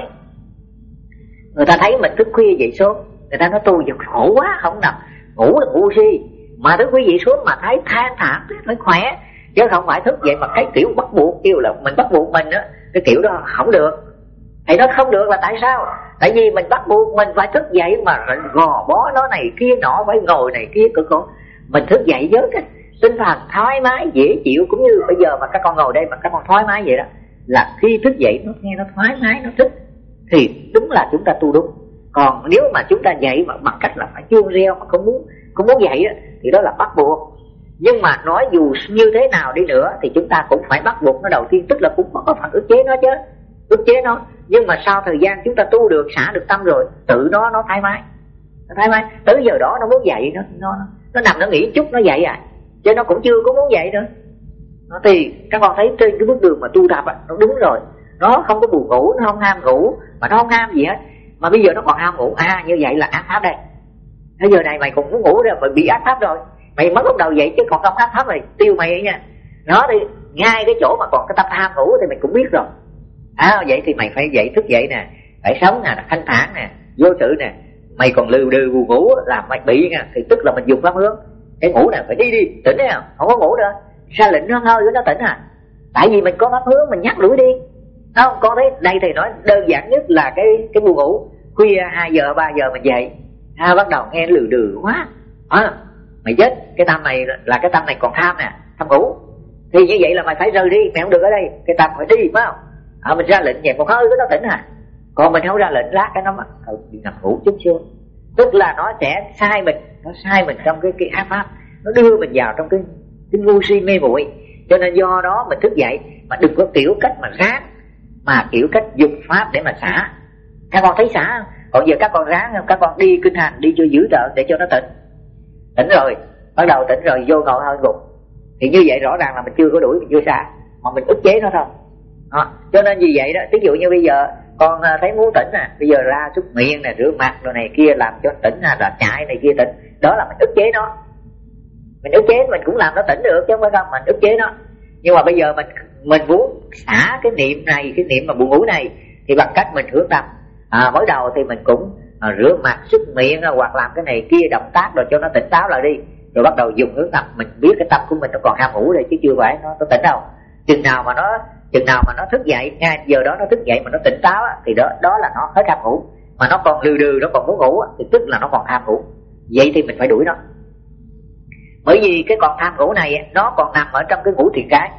người ta thấy mình thức khuya dậy sớm, người ta nói tu giờ khổ quá, không nằm ngủ là ngu si, mà thức khuya dậy sớm mà thấy than thản thấy khỏe, chứ không phải thức dậy mà cái kiểu bắt buộc, kêu là mình bắt buộc mình á, cái kiểu đó không được. Thì nó không được là tại sao? Tại vì mình bắt buộc mình phải thức dậy mà gò bó nó này kia nọ, phải ngồi này kia cực khổ. Mình thức dậy với cái tinh thần thoải mái dễ chịu, cũng như bây giờ mà các con ngồi đây mà các con thoải mái vậy đó, là khi thức dậy nó nghe nó thoải mái, nó thích, thì đúng là chúng ta tu đúng. Còn nếu mà chúng ta dậy mà bằng cách là phải chuông reo mà không muốn không muốn dậy đó, thì đó là bắt buộc. Nhưng mà nói dù như thế nào đi nữa thì chúng ta cũng phải bắt buộc nó đầu tiên, tức là cũng có phần ức chế nó chứ, ức chế nó. Nhưng mà sau thời gian chúng ta tu được, xả được tâm rồi, tự nó nó thoải mái, nó thoải mái. Tới giờ đó nó muốn dậy, nó nó nó nằm nó nghỉ chút nó dậy à, chứ nó cũng chưa có muốn dậy nữa. Nó thì các con thấy trên cái bước đường mà tu tập á, nó đúng rồi, nó không có buồn ngủ, nó không ham ngủ, mà nó không ham gì hết. Mà bây giờ nó còn ham ngủ, à như vậy là ác pháp đây. Bây giờ này mày cũng muốn ngủ rồi, mày bị ác pháp rồi, mày mới lúc đầu dậy chứ còn không ác pháp rồi tiêu mày ấy nha. Nó thì ngay cái chỗ mà còn cái tâm ham ngủ thì mày cũng biết rồi. À vậy thì mày phải dậy, thức dậy nè, phải sống nè, thanh thản nè, vô sự nè. Mày còn lừ đừ buồn ngủ là mày bị nha, thì tức là mình dùng pháp hướng. Cái ngủ nè phải đi đi, tỉnh đấy không? Không có ngủ nữa, ra lệnh nó hơi nó tỉnh à. Tại vì mình có pháp hướng mình nhắc đuổi đi. Không, con thấy đây thì nói đơn giản nhất là cái cái buồn ngủ. Khuya hai giờ ba giờ mình dậy, à, bắt đầu nghe lừ đừ quá. À, mày chết, cái tâm này là cái tâm này còn tham nè, tham ngủ. Thì như vậy là mày phải rời đi, mày không được ở đây, cái tâm phải đi phải không? À, mình ra lệnh vậy một hơi cái nó tỉnh à. Còn mình không ra lệnh lát cái nó mất, ừ, đi nằm ngủ chút xíu. Tức là nó sẽ sai mình, nó sai mình trong cái cái ác pháp, nó đưa mình vào trong cái cái ngu si mê muội. Cho nên do đó mình thức dậy mà đừng có kiểu cách mà ráng, mà kiểu cách dục pháp để mà xả. Các con thấy xả không? Còn giờ các con ráng không? Các con đi kinh hành, đi cho dữ tợn để cho nó tỉnh. Tỉnh rồi, bắt đầu tỉnh rồi vô ngồi hơi gục. Thì như vậy rõ ràng là mình chưa có đuổi, mình chưa xả, mà mình ức chế nó thôi. Đó. Cho nên vì vậy đó, ví dụ như bây giờ con thấy muốn tỉnh nè, bây giờ ra súc miệng nè, rửa mặt rồi này kia làm cho tỉnh, là chạy này kia tỉnh, đó là mình ức chế nó. Mình ức chế mình cũng làm nó tỉnh được chứ không phải không, mình ức chế nó. Nhưng mà bây giờ mình mình muốn xả cái niệm này, cái niệm mà buồn ngủ này, thì bằng cách mình hướng tâm. À, mới đầu thì mình cũng à, rửa mặt, súc miệng hoặc làm cái này kia động tác rồi cho nó tỉnh táo lại đi, rồi bắt đầu dùng hướng tâm. Mình biết cái tâm của mình nó còn ham ngủ đây chứ chưa phải nó, nó tỉnh đâu. Chừng nào mà nó chừng nào mà nó thức dậy, ngay giờ đó nó thức dậy mà nó tỉnh táo á, thì đó đó là nó hết ham ngủ. Mà nó còn lừ đừ, nó còn muốn ngủ á, thì tức là nó còn ham ngủ. Vậy thì mình phải đuổi nó. Bởi vì cái còn tham ngủ này nó còn nằm ở trong cái ngũ thiền cái.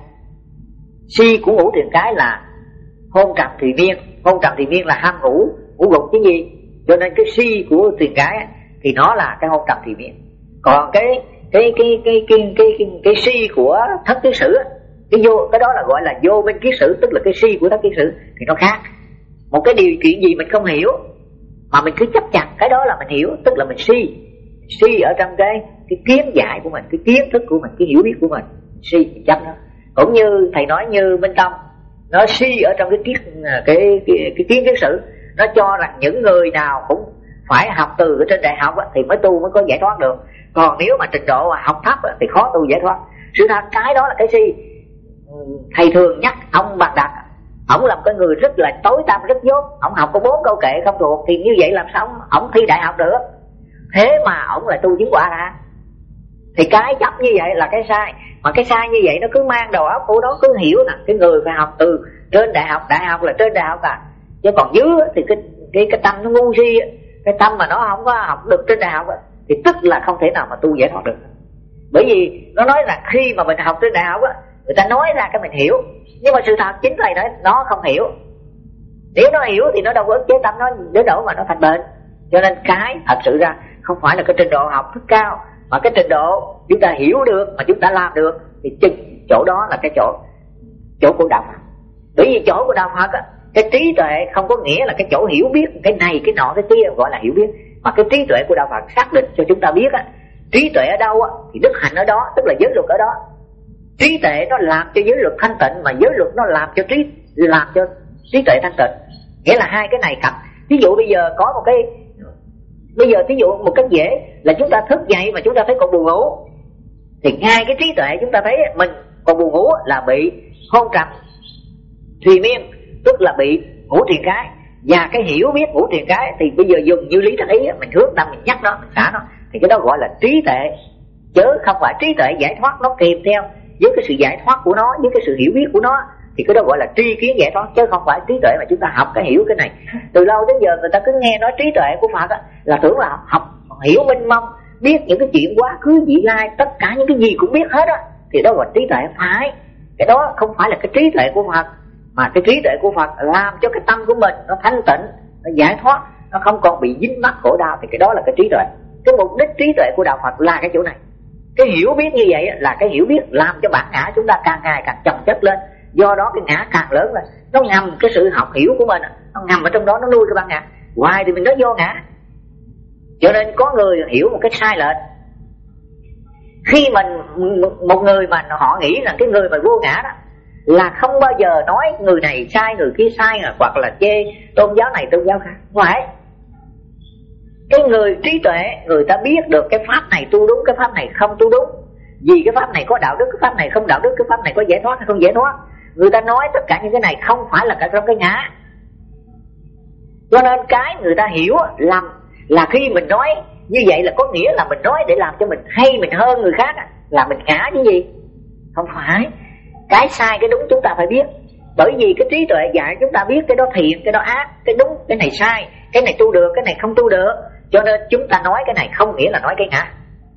Si của ngũ thiền cái là hôn trầm thì miên, hôn trầm thì miên là ham ngủ, ngủ gục chứ gì. Cho nên cái si của thiền cái thì nó là cái hôn trầm thì miên. Còn cái cái cái cái cái cái cái, cái si của thất kiết sử, cái vô cái đó là gọi là vô minh kiết sử, tức là cái si của thất kiết sử thì nó khác. Một cái điều chuyện gì mình không hiểu mà mình cứ chấp chặt cái đó là mình hiểu, tức là mình si. Si ở trong cái cái kiến giải của mình, cái kiến thức của mình, cái hiểu biết của mình, si mình chấp nó. Cũng như thầy nói như Minh Tông, nó si ở trong cái kiết cái cái, cái kiến kiết sử, nó cho rằng những người nào cũng phải học từ ở trên đại học á, thì mới tu mới có giải thoát được. Còn nếu mà trình độ mà học thấp á, thì khó tu giải thoát. Sự thật cái đó là cái si. Thầy thường nhắc ông Bằng Đạt, ổng là một cái người rất là tối tăm, rất dốt. Ổng học có bốn câu kệ không thuộc, thì như vậy làm sao ổng thi đại học được? Thế mà ổng lại tu chứng quả ra. Thì cái chấp như vậy là cái sai. Mà cái sai như vậy nó cứ mang đầu óc của nó cứ hiểu nè, cái người phải học từ trên đại học, đại học là trên đại học à. Chứ còn dưới thì cái cái, cái tâm nó ngu si, cái tâm mà nó không có học được trên đại học thì tức là không thể nào mà tu giải thoát được. Bởi vì nó nói là khi mà mình học trên đại học á, người ta nói ra cái mình hiểu, nhưng mà sự thật chính thầy nói nó không hiểu. Nếu nó hiểu thì nó đâu có ức chế tâm nó đến độ mà nó thành bệnh. Cho nên cái thật sự ra không phải là cái trình độ học rất cao, mà cái trình độ chúng ta hiểu được mà chúng ta làm được, thì chừng chỗ đó là cái chỗ chỗ của đạo Phật. Bởi vì chỗ của đạo Phật á, cái trí tuệ không có nghĩa là cái chỗ hiểu biết cái này cái nọ cái kia gọi là hiểu biết, mà cái trí tuệ của đạo Phật xác định cho chúng ta biết á, trí tuệ ở đâu á thì đức hạnh ở đó, tức là giới luật ở đó. Trí tuệ nó làm cho giới luật thanh tịnh, mà giới luật nó làm cho trí làm cho trí tuệ thanh tịnh, nghĩa là hai cái này cặp. Ví dụ bây giờ có một cái Bây giờ ví dụ một cách dễ là chúng ta thức dậy mà chúng ta thấy còn buồn ngủ, thì ngay cái trí tuệ chúng ta thấy mình còn buồn ngủ là bị hôn trầm thùy miên, tức là bị ngủ triền cái. Và cái hiểu biết ngủ triền cái thì bây giờ dùng như lý thật ý, mình hướng tâm mình nhắc nó, mình xả nó, thì cái đó gọi là trí tuệ, chứ không phải trí tuệ giải thoát nó kèm theo với cái sự giải thoát của nó, với cái sự hiểu biết của nó, thì cái đó gọi là tri kiến giải thoát, chứ không phải trí tuệ mà chúng ta học cái hiểu cái này. Từ lâu đến giờ người ta cứ nghe nói trí tuệ của Phật á, là tưởng là học hiểu mênh mông, biết những cái chuyện quá khứ vị lai, tất cả những cái gì cũng biết hết á, thì đó gọi trí tuệ. Phải, cái đó không phải là cái trí tuệ của Phật, mà cái trí tuệ của Phật làm cho cái tâm của mình nó thanh tịnh, nó giải thoát, nó không còn bị dính mắc khổ đau, thì cái đó là cái trí tuệ. Cái mục đích trí tuệ của đạo Phật là cái chỗ này. Cái hiểu biết như vậy là cái hiểu biết làm cho bản ngã chúng ta càng ngày càng chồng chất lên. Do đó cái ngã càng lớn lên, nó ngầm cái sự học hiểu của mình, nó ngầm ở trong đó, nó nuôi cái bản ngã. Hoài thì mình nói vô ngã. Cho nên có người hiểu một cái sai lệch. Khi mình một người mà họ nghĩ là cái người mà vô ngã đó là không bao giờ nói người này sai người kia sai, hoặc là chê tôn giáo này tôn giáo khác. Không phải. Cái người trí tuệ, người ta biết được cái pháp này tu đúng, cái pháp này không tu đúng, vì cái pháp này có đạo đức, cái pháp này không đạo đức, cái pháp này có giải thoát hay không giải thoát. Người ta nói tất cả những cái này không phải là cả trong cái ngã. Cho nên cái người ta hiểu lầm là khi mình nói như vậy là có nghĩa là mình nói để làm cho mình hay, mình hơn người khác, là mình ngã chứ gì. Không phải. Cái sai cái đúng chúng ta phải biết. Bởi vì cái trí tuệ dạy chúng ta biết cái đó thiện, cái đó ác, cái đúng, cái này sai, cái này tu được, cái này không tu được. Cho nên chúng ta nói cái này không nghĩa là nói cái ngã.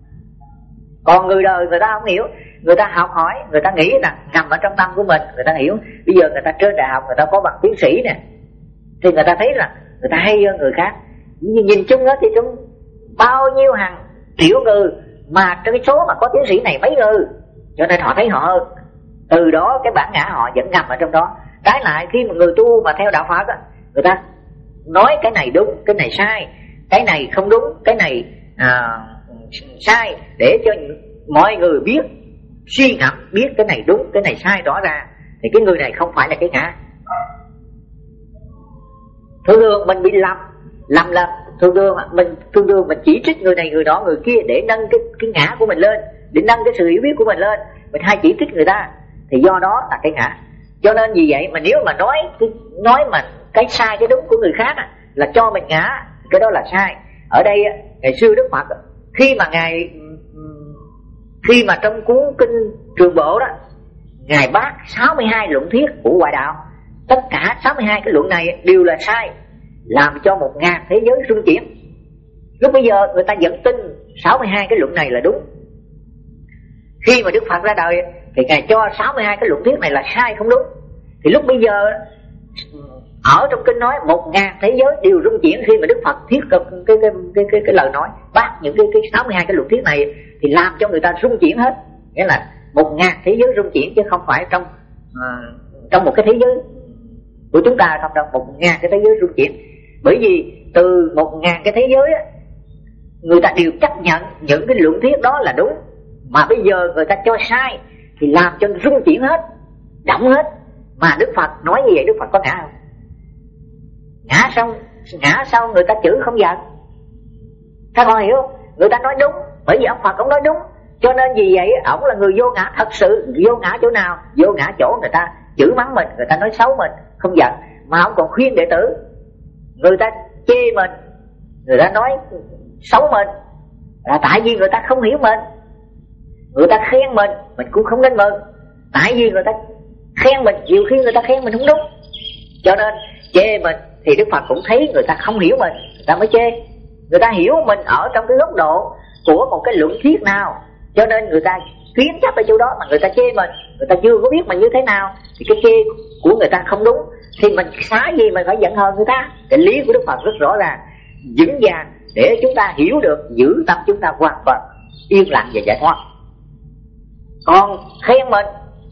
Còn người đời người ta không hiểu, người ta học hỏi, người ta nghĩ rằng nằm ở trong tâm của mình, người ta hiểu. Bây giờ người ta trên đại học, người ta có bằng tiến sĩ nè, thì người ta thấy là người ta hay hơn người khác. Nhìn chung đó thì chúng bao nhiêu hàng triệu người, mà trong cái số mà có tiến sĩ này mấy người, cho nên họ thấy họ hơn. Từ đó cái bản ngã họ vẫn ngầm ở trong đó. Trái lại khi mà người tu mà theo đạo Phật á, người ta nói cái này đúng, cái này sai, cái này không đúng, cái này à, sai, để cho mọi người biết, suy ngẫm, biết cái này đúng, cái này sai rõ ràng, thì cái người này không phải là cái ngã. Thường thường mình bị lầm, lầm lầm, thường thường mình thường thường mình chỉ trích người này người đó người kia để nâng cái cái ngã của mình lên, để nâng cái sự hiểu biết của mình lên, mình hay chỉ trích người ta, thì do đó là cái ngã. Cho nên vì vậy mà nếu mà nói cái nói mà cái sai cái đúng của người khác là cho mình ngã, cái đó là sai. Ở đây ngày xưa Đức Phật khi mà ngài khi mà trong cuốn kinh Trường Bộ đó, ngài bác sáu mươi hai luận thuyết của ngoại đạo, tất cả sáu mươi hai cái luận này đều là sai, làm cho một ngàn thế giới rung chuyển. Lúc bây giờ người ta vẫn tin sáu mươi hai cái luận này là đúng. Khi mà Đức Phật ra đời thì ngài cho sáu mươi hai cái luận thuyết này là sai không đúng. Thì lúc bây giờ ở trong kinh nói một ngàn thế giới đều rung chuyển khi mà Đức Phật thiết cái cái cái cái, cái, cái lời nói bác những cái cái sáu mươi hai cái luận thuyết này, thì làm cho người ta rung chuyển hết. Nghĩa là một ngàn thế giới rung chuyển, chứ không phải trong uh, trong một cái thế giới của chúng ta không đâu, một ngàn cái thế giới rung chuyển. Bởi vì từ một ngàn cái thế giới á, người ta đều chấp nhận những cái luận thuyết đó là đúng, mà bây giờ người ta cho sai thì làm cho rung chuyển hết, động hết. Mà Đức Phật nói như vậy, Đức Phật có ngã không? Ngã xong, ngã xong người ta chửi không giận. Các con hiểu không? Người ta nói đúng, bởi vì ông Phật ông nói đúng. Cho nên vì vậy ổng là người vô ngã thật sự. Vô ngã chỗ nào? Vô ngã chỗ người ta chửi mắng mình, người ta nói xấu mình, không giận, mà ông còn khuyên đệ tử. Người ta chê mình, người ta nói xấu mình, là tại vì người ta không hiểu mình. Người ta khen mình, mình cũng không nên mừng, tại vì người ta khen mình, nhiều khi người ta khen mình không đúng. Cho nên chê mình thì Đức Phật cũng thấy người ta không hiểu mình, người ta mới chê. Người ta hiểu mình ở trong cái góc độ của một cái luận thuyết nào, cho nên người ta kiến chấp ở chỗ đó mà người ta chê mình. Người ta chưa có biết mình như thế nào, thì cái chê của người ta không đúng, thì mình xá gì mình phải giận hờn người ta. Cái lý của Đức Phật rất rõ ràng, vững vàng, để chúng ta hiểu được, giữ tâm chúng ta hoàn toàn yên lặng và giải thoát. Còn khen mình,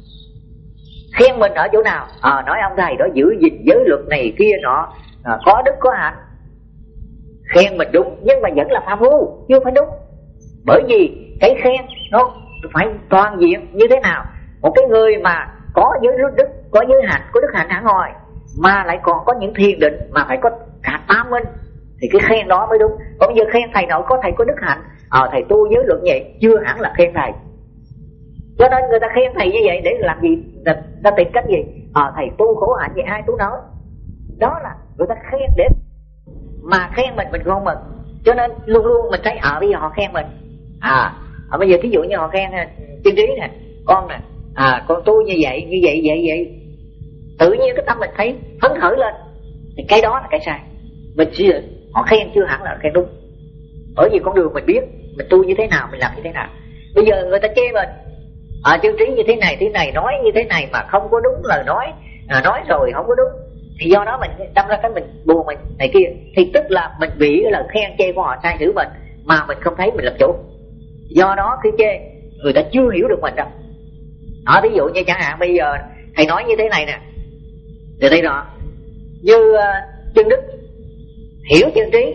khen mình ở chỗ nào? À, nói ông thầy đó giữ gìn giới luật này kia nọ, à, có đức có hạnh. Khen mình đúng, nhưng mà vẫn là phàm phu, chứ không phải đúng. Bởi vì cái khen nó phải toàn diện như thế nào? Một cái người mà có giới đức, có giới hạnh, có đức hạnh hẳn hoi, mà lại còn có những thiền định, mà phải có cả tám minh, thì cái khen đó mới đúng. Còn bây giờ khen thầy nội có thầy có đức hạnh, ờ à, thầy tu giới luận vậy, chưa hẳn là khen thầy. Cho nên người ta khen thầy như vậy để làm gì? Ta, ta tìm cách gì? Ờ à, thầy tu khổ hạnh vậy ai tu nói. Đó là người ta khen để mà khen mình mình không mừng. Cho nên luôn luôn mình thấy ở à, bây giờ họ khen mình. À, à bây giờ thí dụ như họ khen Chân Trí nè, con nè, à con tu như vậy, như vậy, vậy, vậy. Tự nhiên cái tâm mình thấy phấn khởi lên. Thì cái đó là cái sai. Mình chỉ họ khen chưa hẳn là khen đúng. Bởi vì con đường mình biết, mình tu như thế nào, mình làm như thế nào. Bây giờ người ta chê mình, à, Chân Trí như thế này, thế này, nói như thế này mà không có đúng lời nói, à, nói rồi không có đúng. Thì do đó mình đâm ra cái mình buồn mình này kia. Thì tức là mình bị cái lời khen chê của họ sai xử mình, mà mình không thấy mình làm chủ. Do đó khi chê, người ta chưa hiểu được mình đâu. Đó, ví dụ như chẳng hạn bây giờ thầy nói như thế này nè, thì thấy rõ như uh, Chân Đức hiểu Chân Trí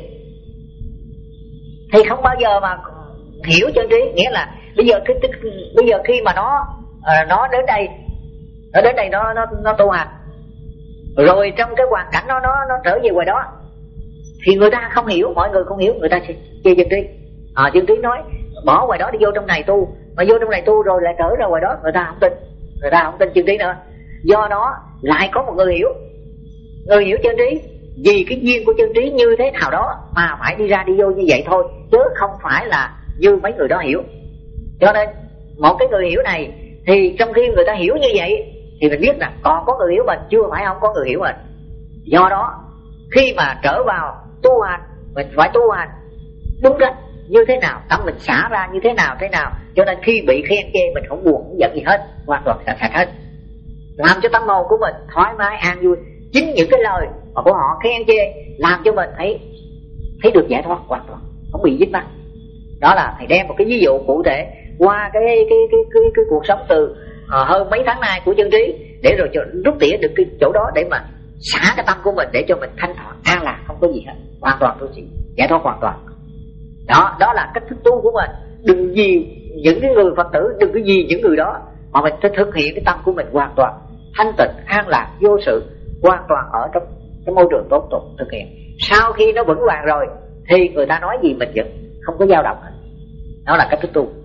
thì không bao giờ mà hiểu Chân Trí. Nghĩa là bây giờ cái, cái, bây giờ khi mà nó uh, nó đến đây, nó đến đây nó nó nó tu hành, rồi trong cái hoàn cảnh nó nó nó trở về ngoài đó, thì người ta không hiểu, mọi người không hiểu, người ta sẽ chê Chân Trí. À, Chân Trí nói bỏ ngoài đó đi vô trong này tu, mà vô trong này tu rồi lại trở ra ngoài đó, người ta không tin, người ta không tin Chân Trí nữa. Do đó lại có một người hiểu, người hiểu Chân Trí vì cái duyên của Chân Trí như thế nào đó mà phải đi ra đi vô như vậy thôi, chứ không phải là như mấy người đó hiểu. Cho nên một cái người hiểu này thì trong khi người ta hiểu như vậy thì mình biết là còn có người hiểu mình, chưa phải không có người hiểu mình. Do đó khi mà trở vào tu hành, mình phải tu hành đúng cách như thế nào, tâm mình xả ra như thế nào thế nào. Cho nên khi bị khen chê mình không buồn không giận gì hết, hoàn toàn sạch sạch hết, làm cho tâm hồn của mình thoải mái an vui. Chính những cái lời mà của họ khen chê làm cho mình thấy thấy được giải thoát hoàn toàn, không bị dính mắc. Đó là thầy đem một cái ví dụ cụ thể qua cái cái cái cái, cái, cái cuộc sống từ uh, hơn mấy tháng nay của Chân Trí, để rồi cho, rút tỉa được cái chỗ đó để mà xả cái tâm của mình để cho mình thanh thản an lạc, không có gì hết, hoàn toàn tu sĩ giải thoát hoàn toàn. Đó, đó là cách thức tu của mình. Đừng vì những cái người Phật tử, đừng có vì những người đó mà mình phải thực hiện cái tâm của mình hoàn toàn thanh tịnh, an lạc, vô sự, hoàn toàn ở trong cái môi trường tốt tốt thực hiện. Sau khi nó vững vàng rồi thì người ta nói gì mình vẫn không có dao động hết. Đó là cách thức tu.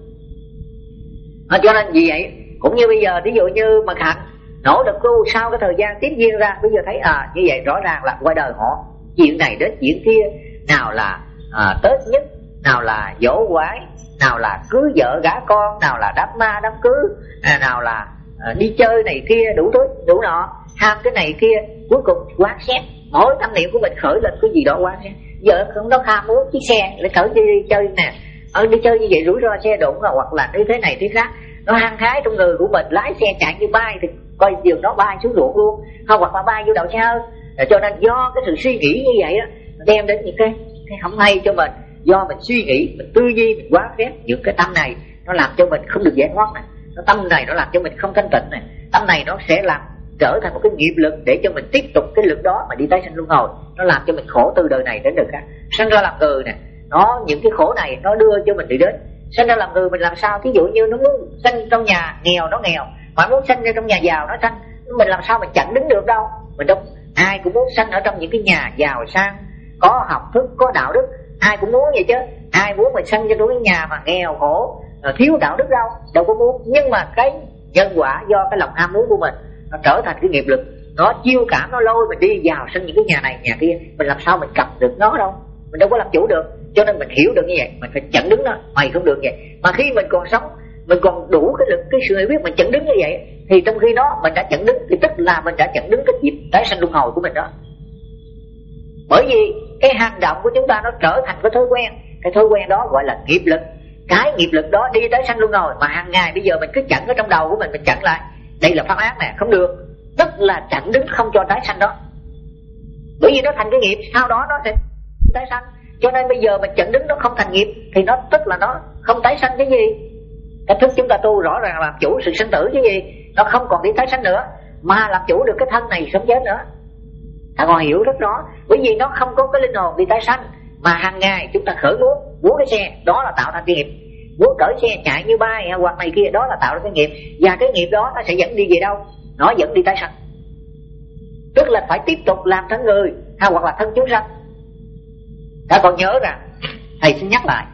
À, cho nên vì vậy cũng như bây giờ ví dụ như Mật Hạnh nỗ lực tu, sau cái thời gian tiếp duyên ra, bây giờ thấy à như vậy rõ ràng là ngoài đời họ chuyện này đến chuyện kia, nào là à, Tết nhất, nào là dỗ quái, nào là cưới vợ gả con, nào là đám ma đám cưới, à, nào là à, đi chơi này kia, đủ thứ đủ nọ, ham cái này kia. Cuối cùng quán xét, mỗi tâm niệm của mình khởi lên cái gì đó quán xét. Vợ không đó ham muốn chiếc xe để khởi đi, đi chơi nè, ở đi chơi như vậy rủi ro xe đụng, hoặc là như thế này thế khác. Nó hăng hái trong người của mình, lái xe chạy như bay thì coi giường nó bay xuống ruộng luôn, không, hoặc là bay vô đầu xe hơn. Cho nên do cái sự suy nghĩ như vậy đó đem đến những cái, cái không hay cho mình. Do mình suy nghĩ, mình tư duy, mình quán xét những cái tâm này, nó làm cho mình không được giải thoát này. Nó tâm này nó làm cho mình không thanh tịnh này. Tâm này nó sẽ làm trở thành một cái nghiệp lực để cho mình tiếp tục cái lực đó mà đi tái sanh luân hồi. Nó làm cho mình khổ từ đời này đến đời khác. Sanh ra làm người nè, nó những cái khổ này nó đưa cho mình đi đến. Sanh ra làm người mình làm sao? Ví dụ như nó muốn sanh trong nhà nghèo nó nghèo, mà muốn sanh ra trong nhà giàu nó sanh, mình làm sao mình chặn đứng được đâu. Mình đâu, ai cũng muốn sanh ở trong những cái nhà giàu sang, có học thức, có đạo đức, ai cũng muốn vậy chứ. Ai muốn mình sanh cho cái nhà mà nghèo khổ, thiếu đạo đức đâu, đâu có muốn. Nhưng mà cái nhân quả do cái lòng ham muốn của mình nó trở thành cái nghiệp lực, nó chiêu cảm, nó lôi mình đi vào sân những cái nhà này nhà kia. Mình làm sao mình cặp được nó đâu, mình đâu có làm chủ được. Cho nên mình hiểu được như vậy, mình phải chặn đứng nó. Mày không được vậy. Mà khi mình còn sống, mình còn đủ cái lực, cái sự hiểu biết, mình chặn đứng như vậy, thì trong khi đó mình đã chặn đứng, thì tức là mình đã chặn đứng cái dịp tái sanh luân hồi của mình đó. Bởi vì cái hành động của chúng ta nó trở thành cái thói quen. Cái thói quen đó gọi là nghiệp lực. Cái nghiệp lực đó đi tới sanh luân hồi, mà hàng ngày bây giờ mình cứ chặn ở trong đầu của mình, mình chặn lại, đây là pháp án nè, không được, tức là chặn đứng không cho tái sanh đó. Bởi vì nó thành cái nghiệp, sau đó nó sẽ tái sanh. Cho nên bây giờ mình chặn đứng nó không thành nghiệp, thì nó tức là nó không tái sanh cái gì. Cách thức chúng ta tu rõ ràng là làm chủ sự sinh tử chứ gì. Nó không còn đi tái sanh nữa, mà làm chủ được cái thân này sống chết nữa. Ta còn hiểu rất rõ. Bởi vì nó không có cái linh hồn đi tái sanh, mà hàng ngày chúng ta khởi muốn, muốn cái xe, đó là tạo thành cái nghiệp. Muốn cởi xe chạy như bay hoặc này kia, đó là tạo ra cái nghiệp. Và cái nghiệp đó nó sẽ dẫn đi về đâu? Nó dẫn đi tái sanh. Tức là phải tiếp tục làm thân người hay hoặc là thân chúng sanh. Các con nhớ rằng thầy xin nhắc lại,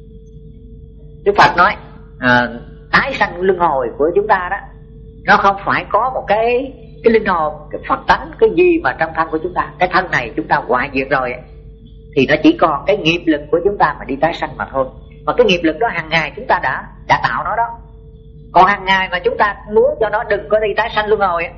Đức Phật nói à, tái sanh luân hồi của chúng ta đó, nó không phải có một cái cái linh hồn, cái Phật tánh, cái gì mà trong thân của chúng ta. Cái thân này chúng ta hoại diệt rồi thì nó chỉ còn cái nghiệp lực của chúng ta mà đi tái sanh mà thôi. Mà cái nghiệp lực đó hàng ngày chúng ta đã đã tạo nó đó. Còn hàng ngày mà chúng ta muốn cho nó đừng có đi tái sanh luân hồi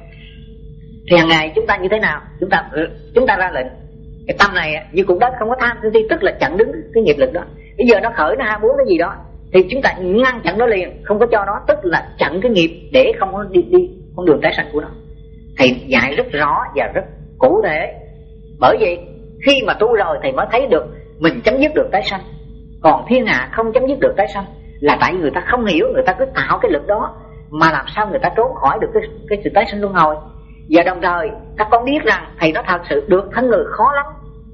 thì hàng ngày chúng ta như thế nào? Chúng ta chúng ta ra lệnh cái tâm này như cục đất không có tham sân si, tức là chặn đứng cái nghiệp lực đó. Bây giờ nó khởi, nó ham muốn cái gì đó thì chúng ta ngăn chặn nó liền, không có cho nó, tức là chặn cái nghiệp để không có đi đi con đường tái sanh của nó. Thầy dạy rất rõ và rất cụ thể. Bởi vậy khi mà tu rồi thầy mới thấy được mình chấm dứt được tái sanh. Còn thiên hạ không chấm dứt được tái sanh là tại người ta không hiểu, người ta cứ tạo cái lực đó mà làm sao người ta trốn khỏi được cái, cái sự tái sanh luân hồi. Và đồng thời các con biết rằng thầy nói thật sự được thân người khó lắm,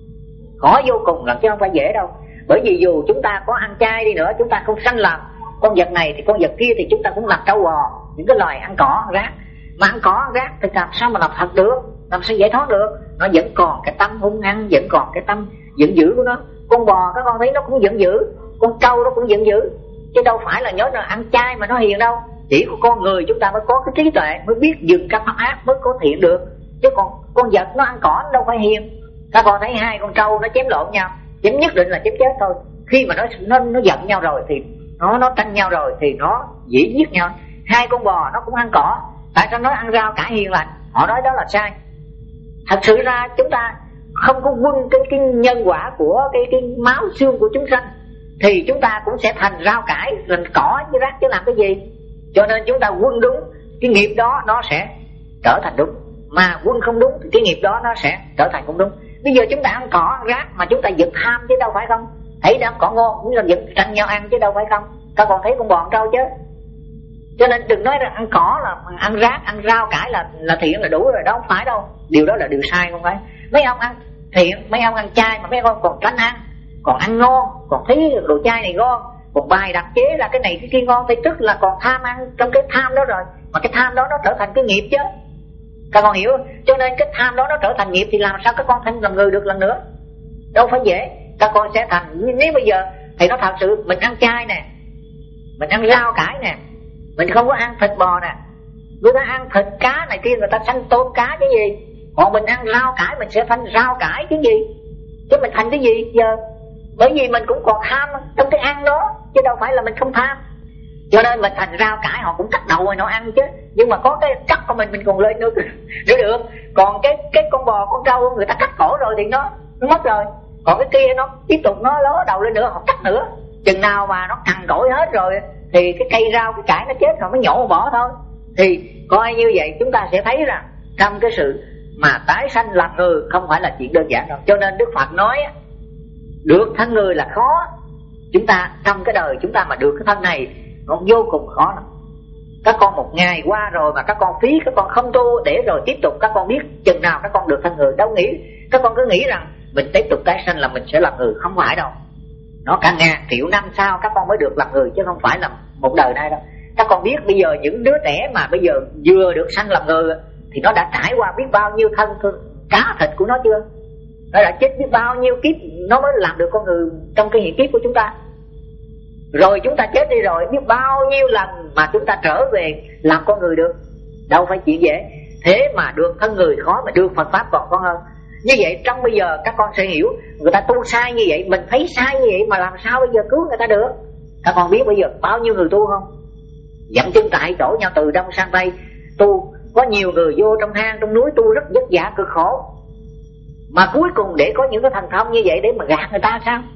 khó vô cùng lắm chứ không phải dễ đâu. Bởi vì dù chúng ta có ăn chay đi nữa, chúng ta không sanh làm con vật này thì con vật kia, thì chúng ta cũng làm trâu bò, những cái loài ăn cỏ ăn rác. Mà ăn cỏ ăn rác thì làm sao mà làm thật được, làm sao giải thoát được? Nó vẫn còn cái tâm hung hăng, vẫn còn cái tâm giận dữ của nó. Con bò các con thấy nó cũng giận dữ, con trâu nó cũng giận dữ, chứ đâu phải là nhớ là ăn chay mà nó hiền đâu. Chỉ của con người chúng ta mới có cái trí tuệ, mới biết dừng các pháp ác, mới có thiện được. Chứ còn con vật nó ăn cỏ nó đâu phải hiền. Các con thấy hai con trâu nó chém lộn nhau, chém nhất định là chém chết thôi. Khi mà nó nó nó giận nhau rồi thì nó nó tranh nhau rồi thì nó dĩ giết nhau. Hai con bò nó cũng ăn cỏ, tại sao nó ăn rau cải hiền lành? Họ nói đó là sai. Thật sự ra chúng ta không có quân cái, cái nhân quả của cái, cái máu xương của chúng sanh thì chúng ta cũng sẽ thành rau cải, thành cỏ với rác chứ làm cái gì. Cho nên chúng ta quân đúng, cái nghiệp đó nó sẽ trở thành đúng. Mà quân không đúng thì cái nghiệp đó nó sẽ trở thành không đúng. Bây giờ chúng ta ăn cỏ, ăn rác mà chúng ta giật tham chứ đâu phải không. Thấy ăn cỏ ngon cũng là giật tranh nhau ăn chứ đâu phải không. Các con thấy con bò trâu chứ. Cho nên đừng nói rằng ăn cỏ là ăn rác, ăn rau cải là là thiện là đủ rồi, đó không phải đâu. Điều đó là điều sai, không phải. Mấy ông ăn thiện, mấy ông ăn chay mà mấy ông còn tránh ăn, còn ăn ngon, còn thấy đồ chay này ngon, còn bài đặt chế là cái này cái kia ngon, thì tức là còn tham ăn trong cái tham đó rồi. Mà cái tham đó nó trở thành cái nghiệp chứ. Các con hiểu. Cho nên cái tham đó nó trở thành nghiệp thì làm sao các con thành làm người được lần nữa? Đâu phải dễ. Các con sẽ thành, nếu bây giờ thầy nói thật sự mình ăn chay nè, mình ăn rau cải nè, mình không có ăn thịt bò nè, người ta ăn thịt cá này kia, người ta sanh tôm cá chứ gì. Còn mình ăn rau cải mình sẽ thành rau cải chứ gì. Chứ mình thành cái gì giờ? Bởi vì mình cũng còn tham trong cái ăn đó, chứ đâu phải là mình không tham. Cho nên mình thành rau cải, họ cũng cắt đầu rồi nó ăn chứ. Nhưng mà có cái cắt của mình mình còn lên nữa nữa được. Còn cái cái con bò con trâu người ta cắt cổ rồi thì nó nó mất rồi. Còn cái kia nó tiếp tục nó ló đầu lên nữa, họ cắt nữa. Chừng nào mà nó cằn cỗi hết rồi thì cái cây rau cái cải nó chết rồi mới nhổ bỏ thôi. Thì coi như vậy chúng ta sẽ thấy rằng trong cái sự mà tái sanh làm người không phải là chuyện đơn giản đâu. Cho nên Đức Phật nói được thân người là khó. Chúng ta trong cái đời chúng ta mà được cái thân này nó vô cùng khó lắm. Các con một ngày qua rồi mà các con phí, các con không tu để rồi tiếp tục các con biết chừng nào các con được thân người. Đâu nghĩ, các con cứ nghĩ rằng mình tiếp tục tái sanh là mình sẽ làm người, không phải đâu. Nó cả ngàn triệu năm sau các con mới được làm người chứ không phải là một đời nay đâu. Các con biết bây giờ những đứa trẻ mà bây giờ vừa được sanh làm người thì nó đã trải qua biết bao nhiêu thân cá thịt của nó chưa? Nó đã chết biết bao nhiêu kiếp nó mới làm được con người trong cái hiện kiếp của chúng ta. Rồi chúng ta chết đi rồi biết bao nhiêu lần mà chúng ta trở về làm con người được. Đâu phải chuyện dễ. Thế mà được thân người khó, mà được Phật Pháp còn khó hơn. Như vậy trong bây giờ các con sẽ hiểu, người ta tu sai như vậy, mình thấy sai như vậy mà làm sao bây giờ cứu người ta được. Các con biết bây giờ bao nhiêu người tu không? Dậm chân tại chỗ nhau từ đông sang tây tu. Có nhiều người vô trong hang trong núi tu rất vất vả cực khổ, mà cuối cùng để có những cái thần thông như vậy để mà gạt người ta sao?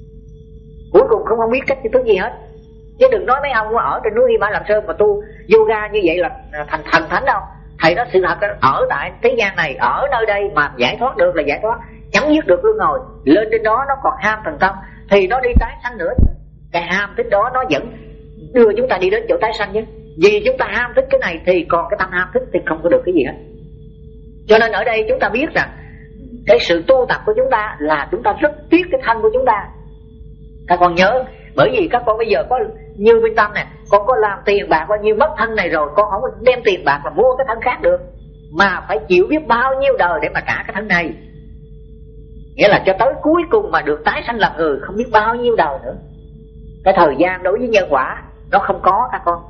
Cuối cùng không không biết cách thứ gì hết. Chứ đừng nói mấy ông ở trên núi Hy Mã Lạp Sơn mà tu yoga như vậy là thành thần thánh đâu. Thầy nói sự thật ở tại thế gian này, ở nơi đây mà giải thoát được là giải thoát, chấm dứt được luân hồi. Lên trên đó nó còn ham thần tâm thì nó đi tái sanh nữa. Cái ham thích đó nó vẫn đưa chúng ta đi đến chỗ tái sanh chứ. Vì chúng ta ham thích cái này thì còn cái tâm ham thích thì không có được cái gì hết. Cho nên ở đây chúng ta biết rằng cái sự tu tập của chúng ta là chúng ta rất tiếc cái thân của chúng ta. Các con nhớ, bởi vì các con bây giờ có như Minh Tâm nè, con có làm tiền bạc bao nhiêu, mất thân này rồi con không đem tiền bạc mà mua cái thân khác được, mà phải chịu biết bao nhiêu đời để mà trả cái thân này. Nghĩa là cho tới cuối cùng mà được tái sanh làm người không biết bao nhiêu đời nữa. Cái thời gian đối với nhân quả nó không có các con.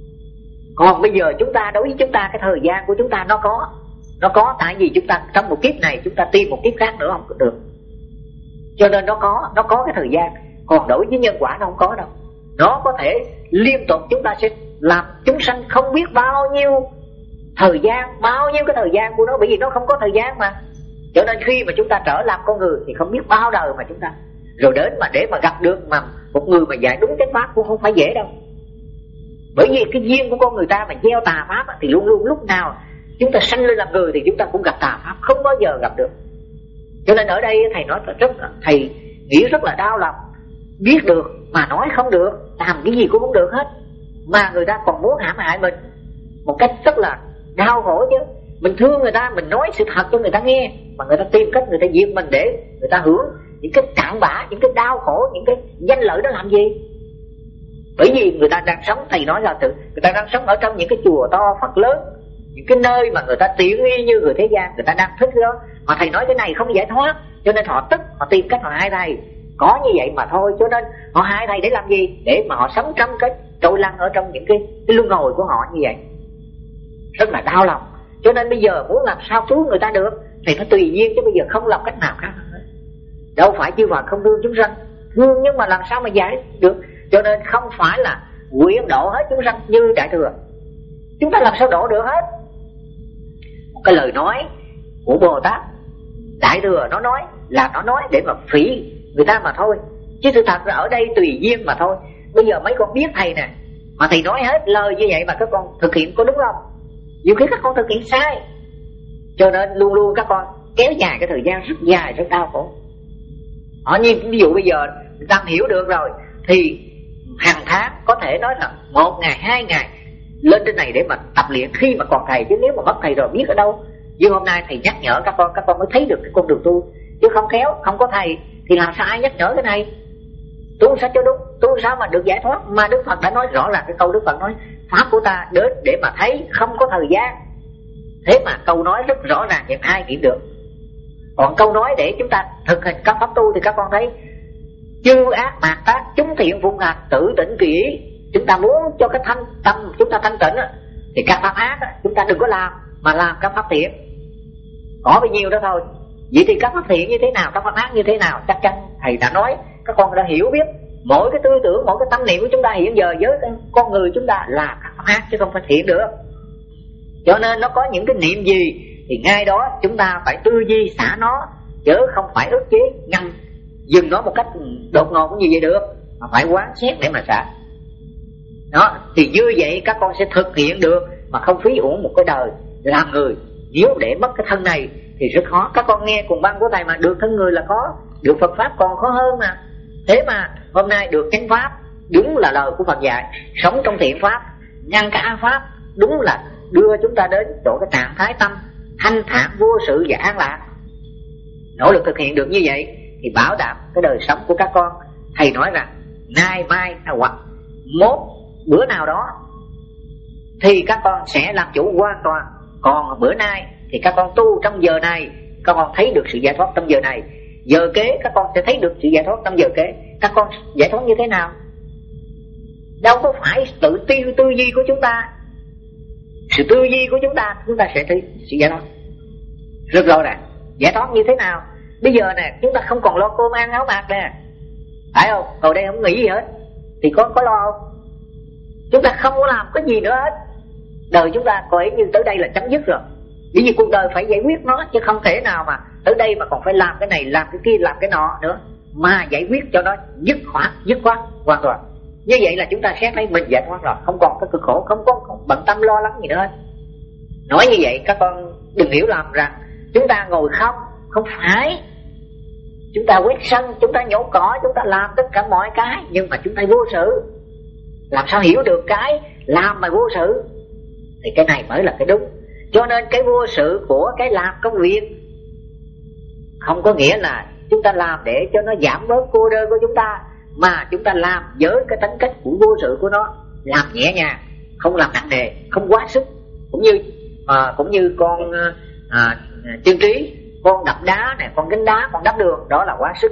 Còn bây giờ chúng ta, đối với chúng ta, cái thời gian của chúng ta nó có. Nó có tại vì chúng ta trong một kiếp này chúng ta tìm một kiếp khác nữa không có được. Cho nên nó có, nó có cái thời gian. Còn đối với nhân quả nó không có đâu. Nó có thể liên tục chúng ta sẽ làm chúng sanh không biết bao nhiêu thời gian, bao nhiêu cái thời gian của nó, bởi vì nó không có thời gian mà. Cho nên khi mà chúng ta trở làm con người thì không biết bao đời mà chúng ta rồi đến mà để mà gặp được mà một người mà dạy đúng cái pháp cũng không phải dễ đâu. Bởi vì cái duyên của con người ta mà gieo tà pháp thì luôn luôn lúc nào chúng ta sanh lên làm người thì chúng ta cũng gặp tà pháp, không bao giờ gặp được. Cho nên ở đây thầy nói rất thầy nghĩ rất là đau lòng, biết được mà nói không được, làm cái gì cũng không được hết, mà người ta còn muốn hãm hại mình một cách rất là đau khổ chứ. Mình thương người ta, mình nói sự thật cho người ta nghe, mà người ta tìm cách người ta giết mình để người ta hưởng những cái cạn bã, những cái đau khổ, những cái danh lợi đó làm gì? Bởi vì người ta đang sống, thầy nói là tự người ta đang sống ở trong những cái chùa to Phật lớn, những cái nơi mà người ta tiện nghi như người thế gian, người ta đang thích đó. Mà thầy nói cái này không giải thoát, cho nên họ tức, họ tìm cách họ hại thầy. Có như vậy mà thôi, cho nên họ hại thầy để làm gì? Để mà họ sống trong cái trôi lăn ở trong những cái, cái luân hồi của họ như vậy. Rất là đau lòng. Cho nên bây giờ muốn làm sao cứu người ta được thì nó tùy duyên, chứ bây giờ không làm cách nào khác nữa. Đâu phải chư Phật không thương chúng sanh, thương nhưng mà làm sao mà giải được. Cho nên không phải là nguyện độ hết chúng sanh như Đại Thừa. Chúng ta làm sao độ được hết? Một cái lời nói của Bồ Tát Đại Thừa nó nói là nó nói để mà phỉ người ta mà thôi, chứ sự thật là ở đây tùy duyên mà thôi. Bây giờ mấy con biết thầy nè, mà thầy nói hết lời như vậy mà các con thực hiện có đúng không? Nhiều khi các con thực hiện sai, cho nên luôn luôn các con kéo dài cái thời gian rất dài, rất đau khổ. Họ như ví dụ bây giờ người ta hiểu được rồi thì hàng tháng có thể nói là một ngày, hai ngày lên trên này để mà tập luyện khi mà còn thầy, chứ nếu mà mất thầy rồi biết ở đâu. Như hôm nay thầy nhắc nhở các con, các con mới thấy được cái con đường tu, chứ không khéo không có thầy thì làm sao ai nhắc nhở cái này? Tu sao cho đúng, tu sao mà được giải thoát? Mà Đức Phật đã nói rõ ràng cái câu Đức Phật nói pháp của ta đến để mà thấy, không có thời gian. Thế mà câu nói rất rõ ràng thì ai hiểu được. Còn câu nói để chúng ta thực hành các pháp tu thì các con thấy chư ác mạt tác, chúng thiện phụng hạt, tự tỉnh kỳ ý. Chúng ta muốn cho cái thanh tâm chúng ta thanh tịnh thì các pháp ác chúng ta đừng có làm, mà làm các pháp thiện. Có bao nhiêu đó thôi. Vậy thì các pháp thiện như thế nào, các pháp ác như thế nào, chắc chắn thầy đã nói, các con đã hiểu biết. Mỗi cái tư tưởng, mỗi cái tâm niệm của chúng ta hiện giờ với con người chúng ta là các pháp ác chứ không phải thiện được. Cho nên nó có những cái niệm gì thì ngay đó chúng ta phải tư duy xả nó, chứ không phải ức chế ngăn dừng nó một cách đột ngột cũng như vậy được, mà phải quán xét để mà xả. Đó, thì như vậy các con sẽ thực hiện được mà không phí uổng một cái đời làm người. Nếu để mất cái thân này thì rất khó. Các con nghe cùng băng của thầy mà được thân người là khó, được Phật Pháp còn khó hơn mà. Thế mà hôm nay được chánh Pháp, đúng là lời của Phật dạy, sống trong thiện Pháp, ngăn cả Pháp, đúng là đưa chúng ta đến chỗ cái trạng thái tâm thanh thản vô sự và an lạc. Nỗ lực thực hiện được như vậy thì bảo đảm cái đời sống của các con. Thầy nói rằng nay mai hoặc mốt bữa nào đó thì các con sẽ làm chủ hoàn toàn. Còn bữa nay thì các con tu trong giờ này, các con thấy được sự giải thoát trong giờ này. Giờ kế các con sẽ thấy được sự giải thoát trong giờ kế. Các con giải thoát như thế nào? Đâu có phải tự tiêu tư duy của chúng ta. Sự tư duy của chúng ta, chúng ta sẽ thấy sự giải thoát rất rõ ràng. Giải thoát như thế nào? Bây giờ nè, chúng ta không còn lo cơm ăn áo mặc nè, phải không? Hồi đây không nghĩ gì hết thì có có lo không? Chúng ta không có làm cái gì nữa hết. Đời chúng ta coi như tới đây là chấm dứt rồi. Bởi vì cuộc đời phải giải quyết nó, chứ không thể nào mà tới đây mà còn phải làm cái này, làm cái kia, làm cái nọ nữa, mà giải quyết cho nó dứt khoát, dứt khoát hoàn toàn. Như vậy là chúng ta xét thấy mình giải thoát rồi, không còn cái cực khổ, không có không bận tâm lo lắng gì nữa hết. Nói như vậy các con đừng hiểu lầm rằng chúng ta ngồi không, không phải. Chúng ta quét sân, chúng ta nhổ cỏ, chúng ta làm tất cả mọi cái, nhưng mà chúng ta vô sự. Làm sao hiểu được cái làm mà vô sự? Thì cái này mới là cái đúng. Cho nên cái vô sự của cái làm công việc không có nghĩa là chúng ta làm để cho nó giảm bớt cô đơn của chúng ta, mà chúng ta làm với cái tính cách của vô sự của nó, làm nhẹ nhàng, không làm nặng nề, không quá sức. Cũng như à, cũng như con à, Chân Trí con đập đá này, con gánh đá, con đắp đường, đó là quá sức.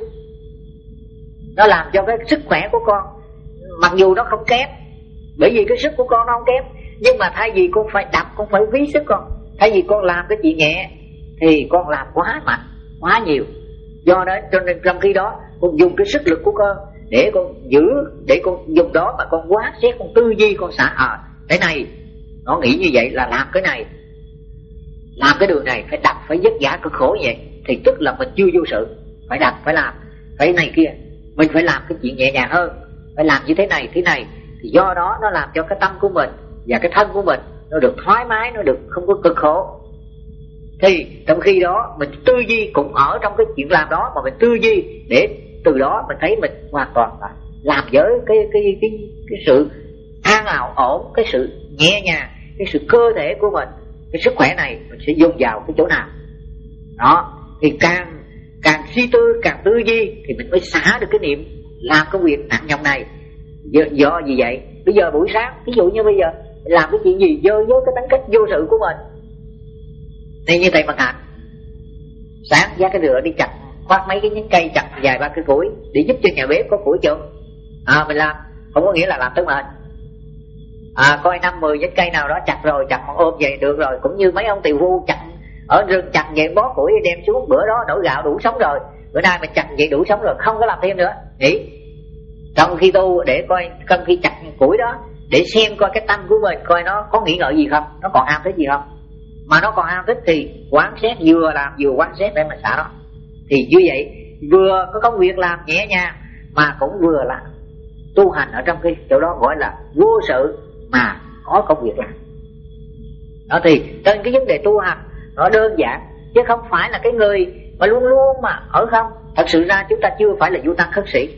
Nó làm cho cái sức khỏe của con, mặc dù nó không kém, bởi vì cái sức của con nó không kém, nhưng mà thay vì con phải đập, con phải phí sức con. Thay vì con làm cái chuyện nhẹ thì con làm quá mạnh, quá nhiều. Do đó cho nên trong khi đó con dùng cái sức lực của con để con giữ, để con dùng đó mà con quán xét, con tư duy, con xả à cái này nó nghĩ như vậy là làm cái này, làm cái đường này phải đập, phải vất vả cực khổ như vậy, thì tức là mình chưa vô sự. Phải đập, phải làm, phải này kia, mình phải làm cái chuyện nhẹ nhàng hơn, phải làm như thế này thế này. Thì do đó nó làm cho cái tâm của mình và cái thân của mình nó được thoải mái, nó được không có cực khổ. Thì trong khi đó mình tư duy cũng ở trong cái chuyện làm đó, mà mình tư duy để từ đó mình thấy mình hoàn toàn là làm với cái cái cái cái sự an ảo ổn, cái sự nhẹ nhàng, cái sự cơ thể của mình, cái sức khỏe này mình sẽ dùng vào cái chỗ nào đó. Thì càng càng suy tư, càng tư duy thì mình mới xả được cái niệm làm cái việc nặng nhọc này. Do, do gì vậy? Bây giờ buổi sáng, ví dụ như bây giờ làm cái chuyện gì vô với cái tính cách vô sự của mình. Thì như thầy Bằng Hạnh, sáng ra cái rửa đi chặt, khoát mấy cái nhánh cây, chặt vài ba cái củi để giúp cho nhà bếp có củi chừng. À mình làm, không có nghĩa là làm tới mệt. À coi năm mười nhánh cây nào đó chặt rồi, chặt một ôm vậy được rồi. Cũng như mấy ông tiều phu chặt ở rừng, chặt vậy bó củi đem xuống, bữa đó nổi gạo đủ sống rồi, bữa nay mình chặt vậy đủ sống rồi, không có làm thêm nữa. Nghỉ. Trong khi tu để coi, trong khi chặt củi đó để xem coi cái tâm của mình coi nó có nghĩ ngợi gì không, nó còn ham thích gì không. Mà nó còn ham thích thì quán xét, vừa làm vừa quán xét để mà xả nó. Thì như vậy vừa có công việc làm nhẹ nhàng mà cũng vừa là tu hành ở trong cái chỗ đó, gọi là vô sự mà có công việc làm. Đó thì trên cái vấn đề tu hành nó đơn giản, chứ không phải là cái người mà luôn luôn mà ở không. Thật sự ra chúng ta chưa phải là du tăng khất sĩ,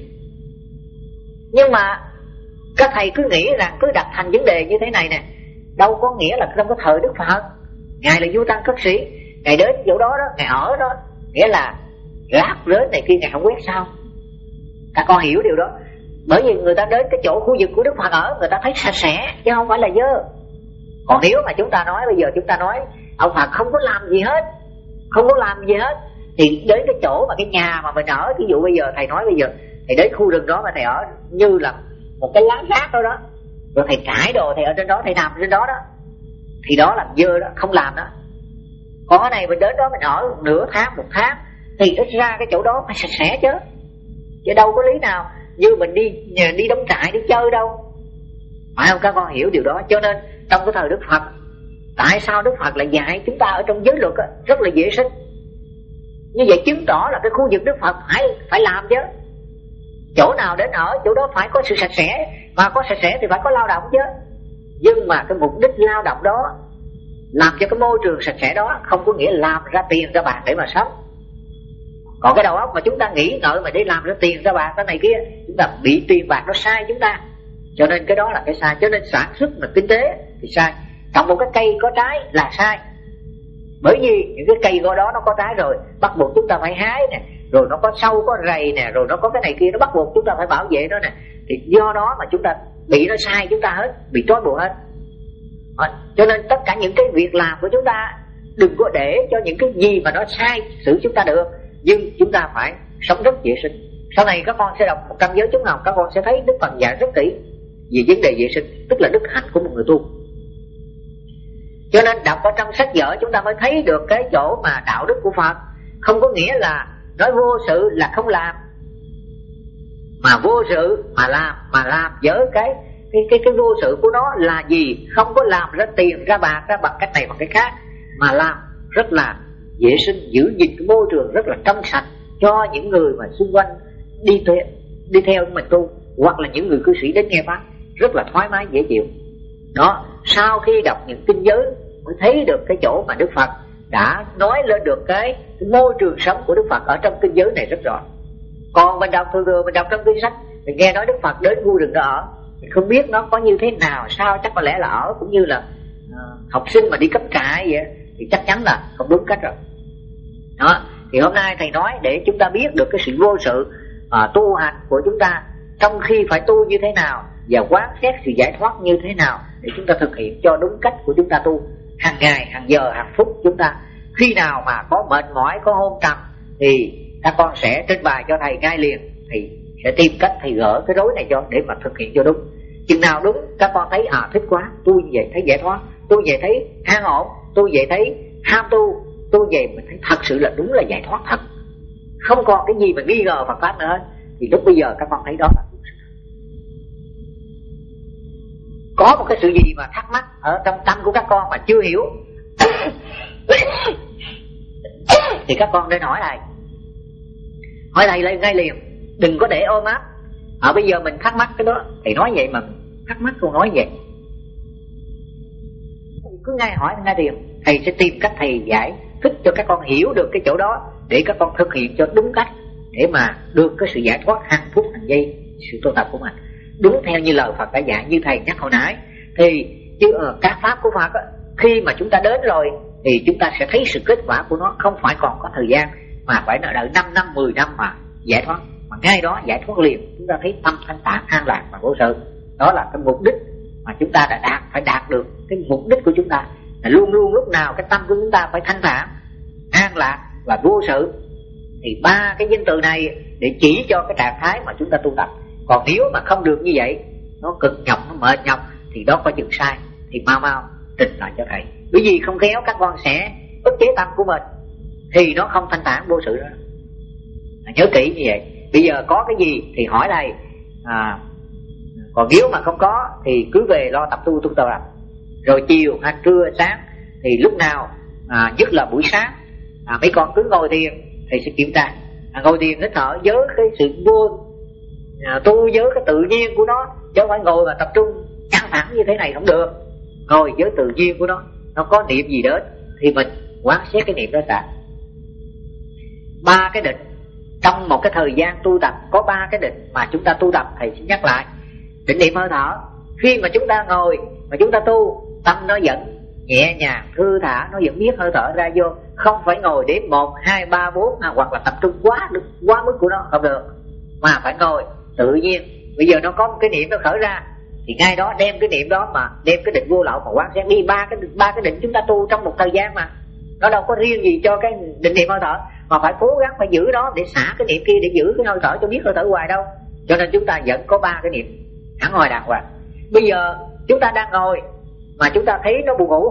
nhưng mà các thầy cứ nghĩ rằng cứ đặt thành vấn đề như thế này nè, đâu có nghĩa là trong cái thời Đức Phật Ngài là du tăng khất sĩ, Ngài đến chỗ đó đó, Ngài ở đó, nghĩa là rác rến này kia Ngài không quét sao. Các con hiểu điều đó. Bởi vì người ta đến cái chỗ khu vực của Đức Phật ở, người ta thấy sạch sẽ chứ không phải là dơ. Còn nếu mà chúng ta nói bây giờ chúng ta nói ông Phật không có làm gì hết, không có làm gì hết, thì đến cái chỗ mà cái nhà mà mình ở, ví dụ bây giờ thầy nói bây giờ thầy đến khu rừng đó mà thầy ở như là một cái láng rác đó đó, rồi thầy trải đồ thầy ở trên đó, thầy nằm trên đó đó, thì đó là dơ đó, không làm đó. Còn cái này mình đến đó mình ở nửa tháng, một tháng, thì ít ra cái chỗ đó phải sạch sẽ chứ, chứ đâu có lý nào như mình đi đi đóng trại đi chơi đâu, phải không? Các con hiểu điều đó. Cho nên trong cái thời Đức Phật, tại sao Đức Phật lại dạy chúng ta ở trong giới luật đó, rất là dễ sinh. Như vậy chứng tỏ là cái khu vực Đức Phật phải phải làm chứ. Chỗ nào đến ở chỗ đó phải có sự sạch sẽ, mà có sạch sẽ thì phải có lao động chứ. Nhưng mà cái mục đích lao động đó, làm cho cái môi trường sạch sẽ đó, không có nghĩa là làm ra tiền ra bạc để mà sống. Còn cái đầu óc mà chúng ta nghĩ ngợi mà để làm ra tiền ra bạc cái này kia, chúng ta bị tiền bạc nó sai chúng ta. Cho nên cái đó là cái sai. Cho nên sản xuất mà kinh tế thì sai. Trồng một cái cây có trái là sai, bởi vì những cái cây có đó nó có trái rồi, bắt buộc chúng ta phải hái nè, rồi nó có sâu có rầy nè, rồi nó có cái này kia, nó bắt buộc chúng ta phải bảo vệ nó nè. Thì do đó mà chúng ta bị nó sai chúng ta hết, bị trói buộc hết. À, cho nên tất cả những cái việc làm của chúng ta đừng có để cho những cái gì mà nó sai xử chúng ta được, nhưng chúng ta phải sống rất vệ sinh. Sau này các con sẽ đọc một trăm giới chúng học, các con sẽ thấy Đức Phật dạy rất kỹ về vấn đề vệ sinh, tức là đức hạnh của một người tu. Cho nên đọc ở trong sách vở chúng ta mới thấy được cái chỗ mà đạo đức của Phật không có nghĩa là nói vô sự là không làm, mà vô sự mà làm, mà làm với cái cái cái cái vô sự của nó là gì? Không có làm ra tiền ra bạc ra bằng cách này bằng cái khác, mà làm rất là vệ sinh, giữ gìn cái môi trường rất là trong sạch cho những người mà xung quanh đi theo đi theo mình tu, hoặc là những người cư sĩ đến nghe pháp rất là thoải mái dễ chịu. Đó, sau khi đọc những kinh giới mới thấy được cái chỗ mà Đức Phật đã nói lên được cái, cái môi trường sống của Đức Phật ở trong kinh giới này rất rõ. Còn mình đọc thường thường mình đọc trong kinh sách, mình nghe nói Đức Phật đến khu rừng đó ở, mình không biết nó có như thế nào sao, chắc có lẽ là ở cũng như là uh, học sinh mà đi cắm trại vậy, thì chắc chắn là không đúng cách rồi. Đó, thì hôm nay thầy nói để chúng ta biết được cái sự vô sự uh, tu hành của chúng ta, trong khi phải tu như thế nào và quán xét sự giải thoát như thế nào để chúng ta thực hiện cho đúng cách của chúng ta tu hàng ngày, hàng giờ, hàng phút chúng ta Khi nào mà có mệt mỏi, có hôn trầm thì các con sẽ trình bày cho thầy ngay liền. Thầy sẽ tìm cách thầy gỡ cái rối này cho để mà thực hiện cho đúng. Chừng nào đúng các con thấy à thích quá, tôi vậy thấy giải thoát, tôi vậy thấy an ổn, tôi vậy thấy ham tu, tôi vậy mình thấy thật sự là đúng là giải thoát thật, không còn cái gì mà nghi ngờ Phật pháp nữa hết, thì lúc bây giờ các con thấy đó là có một cái sự gì mà thắc mắc ở trong tâm của các con mà chưa hiểu thì các con nên hỏi thầy, hỏi thầy lên ngay liền, đừng có để ôm áp. Ở bây giờ mình thắc mắc cái đó thì nói vậy mà thắc mắc không nói vậy, cứ ngay hỏi ngay liền, thầy sẽ tìm cách thầy giải thích cho các con hiểu được cái chỗ đó để các con thực hiện cho đúng cách, để mà được cái sự giải thoát hạnh phúc hàng giây sự tu tập của mình đúng theo như lời Phật đã dạy. Như thầy nhắc hồi nãy thì chứ ở các pháp của Phật á, khi mà chúng ta đến rồi thì chúng ta sẽ thấy sự kết quả của nó, không phải còn có thời gian mà phải đợi năm năm mười năm mà giải thoát, mà ngay đó giải thoát liền. Chúng ta thấy tâm thanh tản an lạc và vô sự, đó là cái mục đích mà chúng ta đã đạt, phải đạt được. Cái mục đích của chúng ta là luôn luôn lúc nào cái tâm của chúng ta phải thanh thản, an lạc và vô sự. Thì ba cái danh từ này để chỉ cho cái trạng thái mà chúng ta tu tập. Còn nếu mà không được như vậy, nó cực nhọc, nó mệt nhọc thì đó có chừng sai, thì mau mau trình lại cho thầy. Bởi vì không khéo các con sẽ ức chế tâm của mình thì nó không thanh thản vô sự đó. Nhớ kỹ như vậy. Bây giờ có cái gì thì hỏi thầy, à, còn nếu mà không có thì cứ về lo tập tu tu tập. Rồi chiều hay trưa sáng thì lúc nào à, nhất là buổi sáng à, mấy con cứ ngồi thiền, thầy sẽ kiểm tra à, ngồi thiền hít thở với cái sự vô à, tu với cái tự nhiên của nó, chứ không phải ngồi mà tập trung căng thẳng như thế này không được. Ngồi với tự nhiên của nó, nó có niệm gì đến thì mình quán xét cái niệm đó ra. Ba cái định trong một cái thời gian tu tập, có ba cái định mà chúng ta tu tập, thầy sẽ nhắc lại. Định niệm hơi thở, khi mà chúng ta ngồi mà chúng ta tu, tâm nó vẫn nhẹ nhàng thư thả, nó vẫn biết hơi thở ra vô, không phải ngồi đến một hai ba bốn à, hoặc là tập trung quá được quá mức của nó không được, mà phải ngồi tự nhiên. Bây giờ nó có một cái niệm nó khởi ra thì ngay đó đem cái niệm đó mà đem cái định vô lậu mà quán xét đi. Ba cái ba cái định chúng ta tu trong một thời gian mà nó đâu có riêng gì cho cái định niệm hơi thở, mà phải cố gắng phải giữ đó để xả cái niệm kia, để giữ cái hơi thở cho biết hơi thở hoài đâu. Cho nên chúng ta vẫn có ba cái niệm hẳn hồi đàng hoàng. Bây giờ chúng ta đang ngồi mà chúng ta thấy nó buồn ngủ,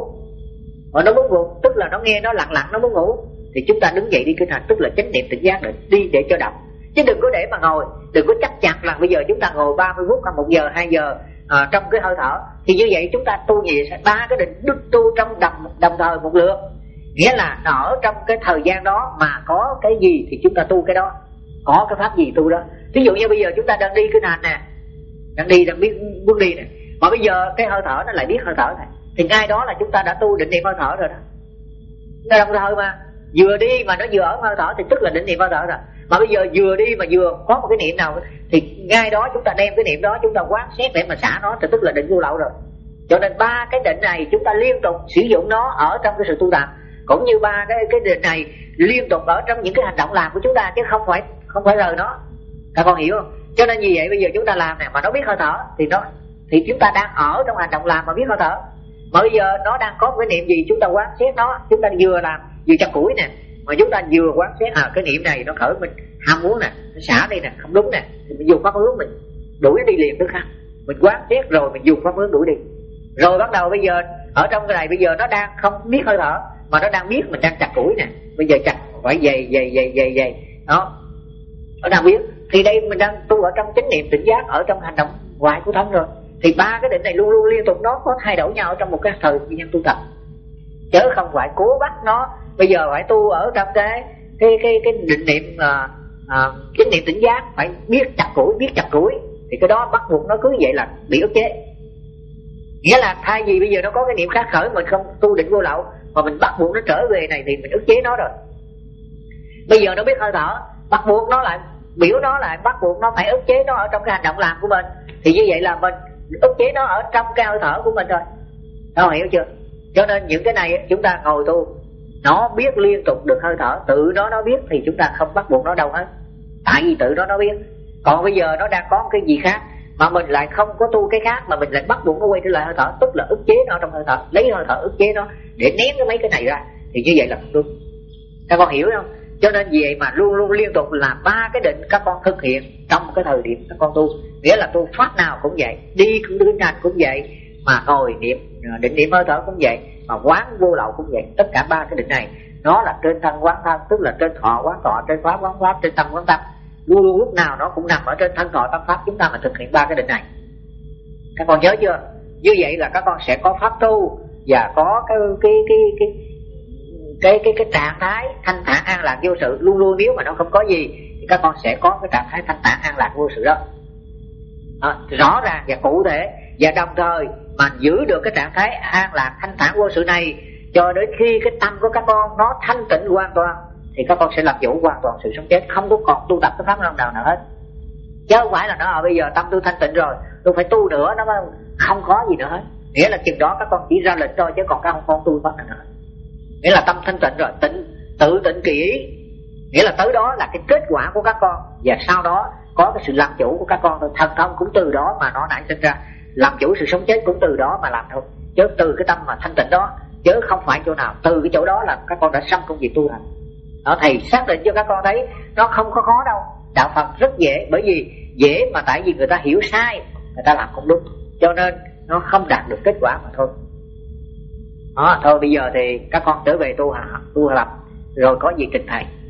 mà nó muốn ngủ, tức là nó nghe nó lặng lặng nó muốn ngủ, thì chúng ta đứng dậy đi kinh hành, tức là chánh niệm tỉnh giác định đi để cho động. Chứ đừng có để mà ngồi, đừng có chắc chắn là bây giờ chúng ta ngồi ba mươi phút hay một giờ hai giờ à, trong cái hơi thở, thì như vậy chúng ta tu gì ba cái định đức tu trong đồng đồng thời một lượt. Nghĩa là ở trong cái thời gian đó mà có cái gì thì chúng ta tu cái đó, có cái pháp gì tu đó. Ví dụ như bây giờ chúng ta đang đi kinh hành nè, đang đi đang biết bước đi nè, mà bây giờ cái hơi thở nó lại biết hơi thở này, thì ngay đó là chúng ta đã tu định niệm hơi thở rồi đó. Nó đồng thời mà vừa đi mà nó vừa ở hơi thở thì tức là định niệm hơi thở rồi. Mà bây giờ vừa đi mà vừa có một cái niệm nào thì ngay đó chúng ta đem cái niệm đó chúng ta quán xét để mà xả nó thì tức là định vô lậu rồi. Cho nên ba cái định này chúng ta liên tục sử dụng nó ở trong cái sự tu tập, cũng như ba cái cái định này liên tục ở trong những cái hành động làm của chúng ta, chứ không phải không phải rời nó. Các con hiểu không? Cho nên như vậy bây giờ chúng ta làm nè mà nó biết hơi thở thì nó thì chúng ta đang ở trong hành động làm mà biết hơi thở. Mà bây giờ nó đang có một cái niệm gì chúng ta quán xét nó, chúng ta vừa làm vừa chặt củi nè, mà chúng ta vừa quán xét à cái niệm này nó khởi mình ham muốn nè, nó xả đi nè, không đúng nè, thì mình dùng pháp hướng mình đuổi đi liền tức khắc. Mình quán xét rồi mình dùng pháp hướng đuổi đi. Rồi bắt đầu bây giờ ở trong cái này bây giờ nó đang không biết hơi thở mà nó đang biết mình đang chặt củi nè, bây giờ chặt phải dày dày dày dày dày đó, nó đang biết. Thì đây mình đang tu ở trong chánh niệm tỉnh giác, ở trong hành động hoài của thân rồi. Thì ba cái định này luôn luôn liên tục nó có thay đổi nhau trong một cái thời gian tu tập, chứ không phải cố bắt nó bây giờ phải tu ở trong cái cái cái cái định niệm à, à, chánh niệm tỉnh giác phải biết chặt củi biết chặt củi thì cái đó bắt buộc nó cứ vậy là bị ức chế. Nghĩa là thay vì bây giờ nó có cái niệm khác khởi mình không tu định vô lậu mà mình bắt buộc nó trở về này thì mình ức chế nó rồi. Bây giờ nó biết hơi thở, bắt buộc nó lại biểu nó lại, bắt buộc nó phải ức chế nó ở trong cái hành động làm của mình, thì như vậy là mình ức chế nó ở trong cái hơi thở của mình rồi. Đó, hiểu chưa? Cho nên những cái này chúng ta ngồi tu nó biết liên tục được hơi thở, tự nó nó biết thì chúng ta không bắt buộc nó đâu hết, tại vì tự nó nó biết. Còn bây giờ nó đang có cái gì khác mà mình lại không có tu cái khác mà mình lại bắt buộc nó quay trở lại hơi thở, tức là ức chế nó trong hơi thở, lấy hơi thở ức chế nó để ném cái mấy cái này ra, thì như vậy là không đúng. Các con hiểu không? Cho nên vì vậy mà luôn luôn liên tục làm ba cái định các con thực hiện trong cái thời điểm các con tu. Nghĩa là tu pháp nào cũng vậy, đi cũng đứng nhanh cũng vậy, mà ngồi niệm định niệm hơi thở cũng vậy, mà quán vô lậu cũng vậy. Tất cả ba cái định này nó là trên thân quán thân, tức là trên thọ quán thọ, trên pháp quán pháp, trên tâm quán tâm. Luôn luôn lúc nào nó cũng nằm ở trên thân thọ tâm pháp chúng ta mà thực hiện ba cái định này. Các con nhớ chưa? Như vậy là các con sẽ có pháp tu và có cái cái cái cái cái cái cái trạng thái thanh thản an lạc vô sự luôn luôn. Nếu mà nó không có gì thì các con sẽ có cái trạng thái thanh thản an lạc vô sự đó, à, rõ ràng và cụ thể. Và đồng thời mà giữ được cái trạng thái an lạc thanh thản vô sự này cho đến khi cái tâm của các con nó thanh tịnh hoàn toàn, thì các con sẽ làm chủ hoàn toàn sự sống chết, không có còn tu tập cái pháp nào nào hết. Chứ không phải là nó ở bây giờ tâm tôi thanh tịnh rồi tôi phải tu nữa, nó không có gì nữa hết. Nghĩa là chừng đó các con chỉ ra lệnh thôi, chứ còn các con không tu pháp nào nữa. Nghĩa là tâm thanh tịnh rồi, tịnh tự tịnh kỳ ý, nghĩa là tới đó là cái kết quả của các con, và sau đó có cái sự làm chủ của các con thôi. Thần thông cũng từ đó mà nó nảy sinh ra, làm chủ sự sống chết cũng từ đó mà làm thôi, chứ từ cái tâm mà thanh tịnh đó, chứ không phải chỗ nào. Từ cái chỗ đó là các con đã xong công việc tu hành. Đó, thầy xác định cho các con thấy nó không có khó đâu. Đạo Phật rất dễ, bởi vì dễ mà tại vì người ta hiểu sai, người ta làm không đúng, cho nên nó không đạt được kết quả mà thôi. Đó, thôi bây giờ thì các con trở về tu tu học rồi có gì trình thầy.